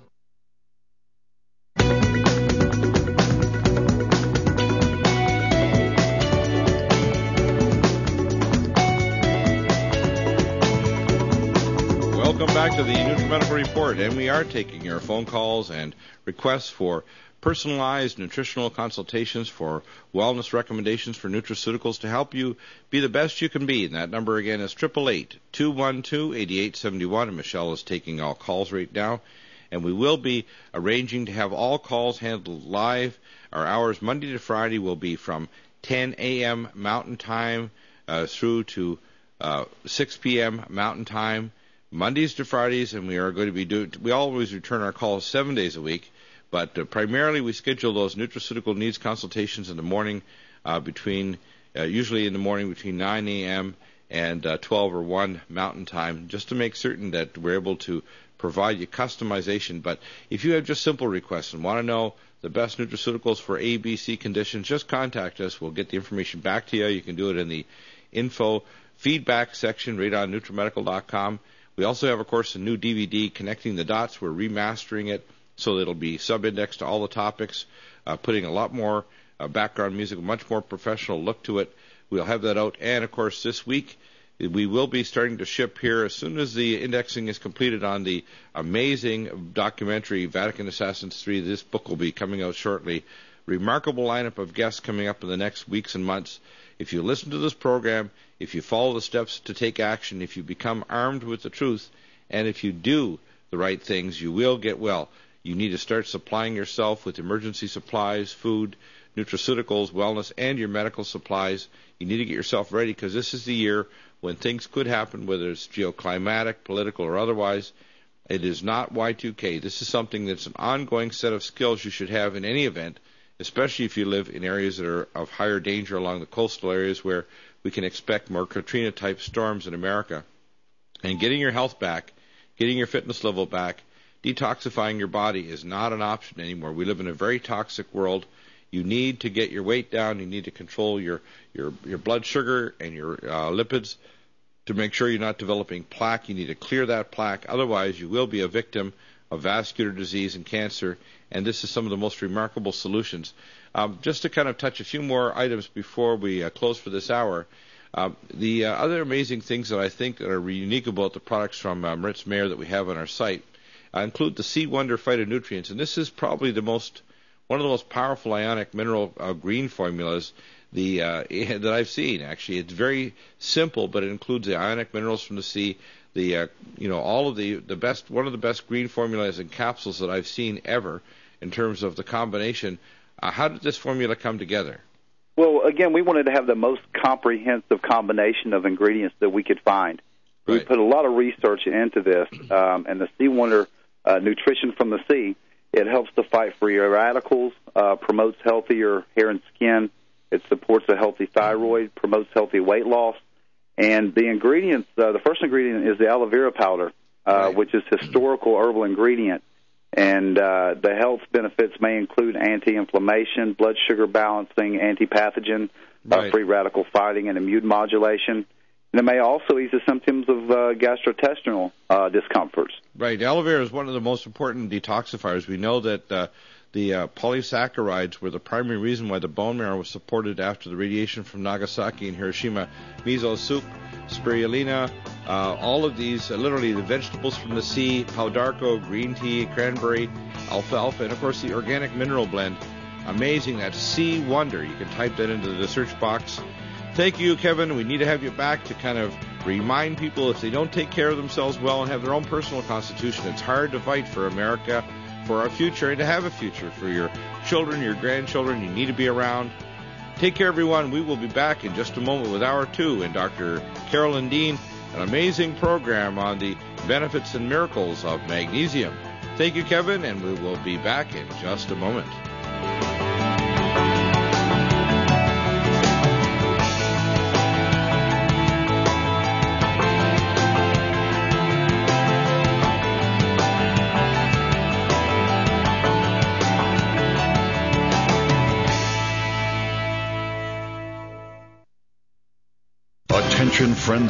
Welcome back to the NutriMedical Report, and we are taking your phone calls and requests for personalized nutritional consultations, for wellness recommendations, for nutraceuticals to help you be the best you can be. And that number again is eight eight eight, two one two, eight eight seven one, and Michelle is taking all calls right now. And we will be arranging to have all calls handled live. Our hours Monday to Friday will be from ten a.m. Mountain Time uh, through to uh, six p.m. Mountain Time, Mondays to Fridays, and we are going to be doing, we always return our calls seven days a week, but uh, primarily we schedule those nutraceutical needs consultations in the morning uh, between, uh, usually in the morning between nine a.m. and uh, twelve or one Mountain Time, just to make certain that we're able to provide you customization. But if you have just simple requests and want to know the best nutraceuticals for A, B, C conditions, just contact us. We'll get the information back to you. You can do it in the info feedback section right on NutriMedical dot com. We also have, of course, a new D V D, Connecting the Dots. We're remastering it so that it'll be sub-indexed to all the topics, uh, putting a lot more uh, background music, a much more professional look to it. We'll have that out. And, of course, this week we will be starting to ship here as soon as the indexing is completed on the amazing documentary Vatican Assassins three. This book will be coming out shortly. Remarkable lineup of guests coming up in the next weeks and months. If you listen to this program, if you follow the steps to take action, if you become armed with the truth, and if you do the right things, you will get well. You need to start supplying yourself with emergency supplies, food, nutraceuticals, wellness, and your medical supplies. You need to get yourself ready because this is the year when things could happen, whether it's geoclimatic, political, or otherwise. It is not Y two K. This is something that's an ongoing set of skills you should have in any event, especially if you live in areas that are of higher danger along the coastal areas where we can expect more Katrina-type storms in America. And getting your health back, getting your fitness level back, detoxifying your body is not an option anymore. We live in a very toxic world. You need to get your weight down. You need to control your, your, your blood sugar and your uh, lipids to make sure you're not developing plaque. You need to clear that plaque. Otherwise, you will be a victim of vascular disease and cancer, and this is some of the most remarkable solutions. Um, just to kind of touch a few more items before we uh, close for this hour, uh, the uh, other amazing things that I think that are unique about the products from uh, Maritz Mayer that we have on our site uh, include the Sea Wonder phytonutrients, and this is probably the most one of the most powerful ionic mineral uh, green formulas the uh, that I've seen. Actually, it's very simple, but it includes the ionic minerals from the sea. The uh, you know all of the the best one of the best green formulas and capsules that I've seen ever in terms of the combination. Uh, how did this formula come together? Well, again, we wanted to have the most comprehensive combination of ingredients that we could find. Right. We put a lot of research into this, um, and the Sea Wonder uh, Nutrition from the Sea. It helps to fight free radicals, uh, promotes healthier hair and skin. It supports a healthy thyroid, promotes healthy weight loss. And the ingredients, uh, the first ingredient is the aloe vera powder, uh, right. which is historical herbal ingredient. And uh, the health benefits may include anti-inflammation, blood sugar balancing, antipathogen, right. uh, free radical fighting, and immune modulation. And it may also ease the symptoms of uh, gastrointestinal uh, discomforts. Right. Aloe vera is one of the most important detoxifiers. We know that uh, the uh, polysaccharides were the primary reason why the bone marrow was supported after the radiation from Nagasaki and Hiroshima. Miso soup, spirulina, uh, all of these, uh, literally the vegetables from the sea, paudarco, green tea, cranberry, alfalfa, and, of course, the organic mineral blend. Amazing. That's Sea Wonder. You can type that into the search box. Thank you, Kevin. We need to have you back to kind of remind people if they don't take care of themselves well and have their own personal constitution, it's hard to fight for America, for our future, and to have a future for your children, your grandchildren. You need to be around. Take care, everyone. We will be back in just a moment with Hour two and Doctor Carolyn Dean, an amazing program on the benefits and miracles of magnesium. Thank you, Kevin, and we will be back in just a moment. Attention, friends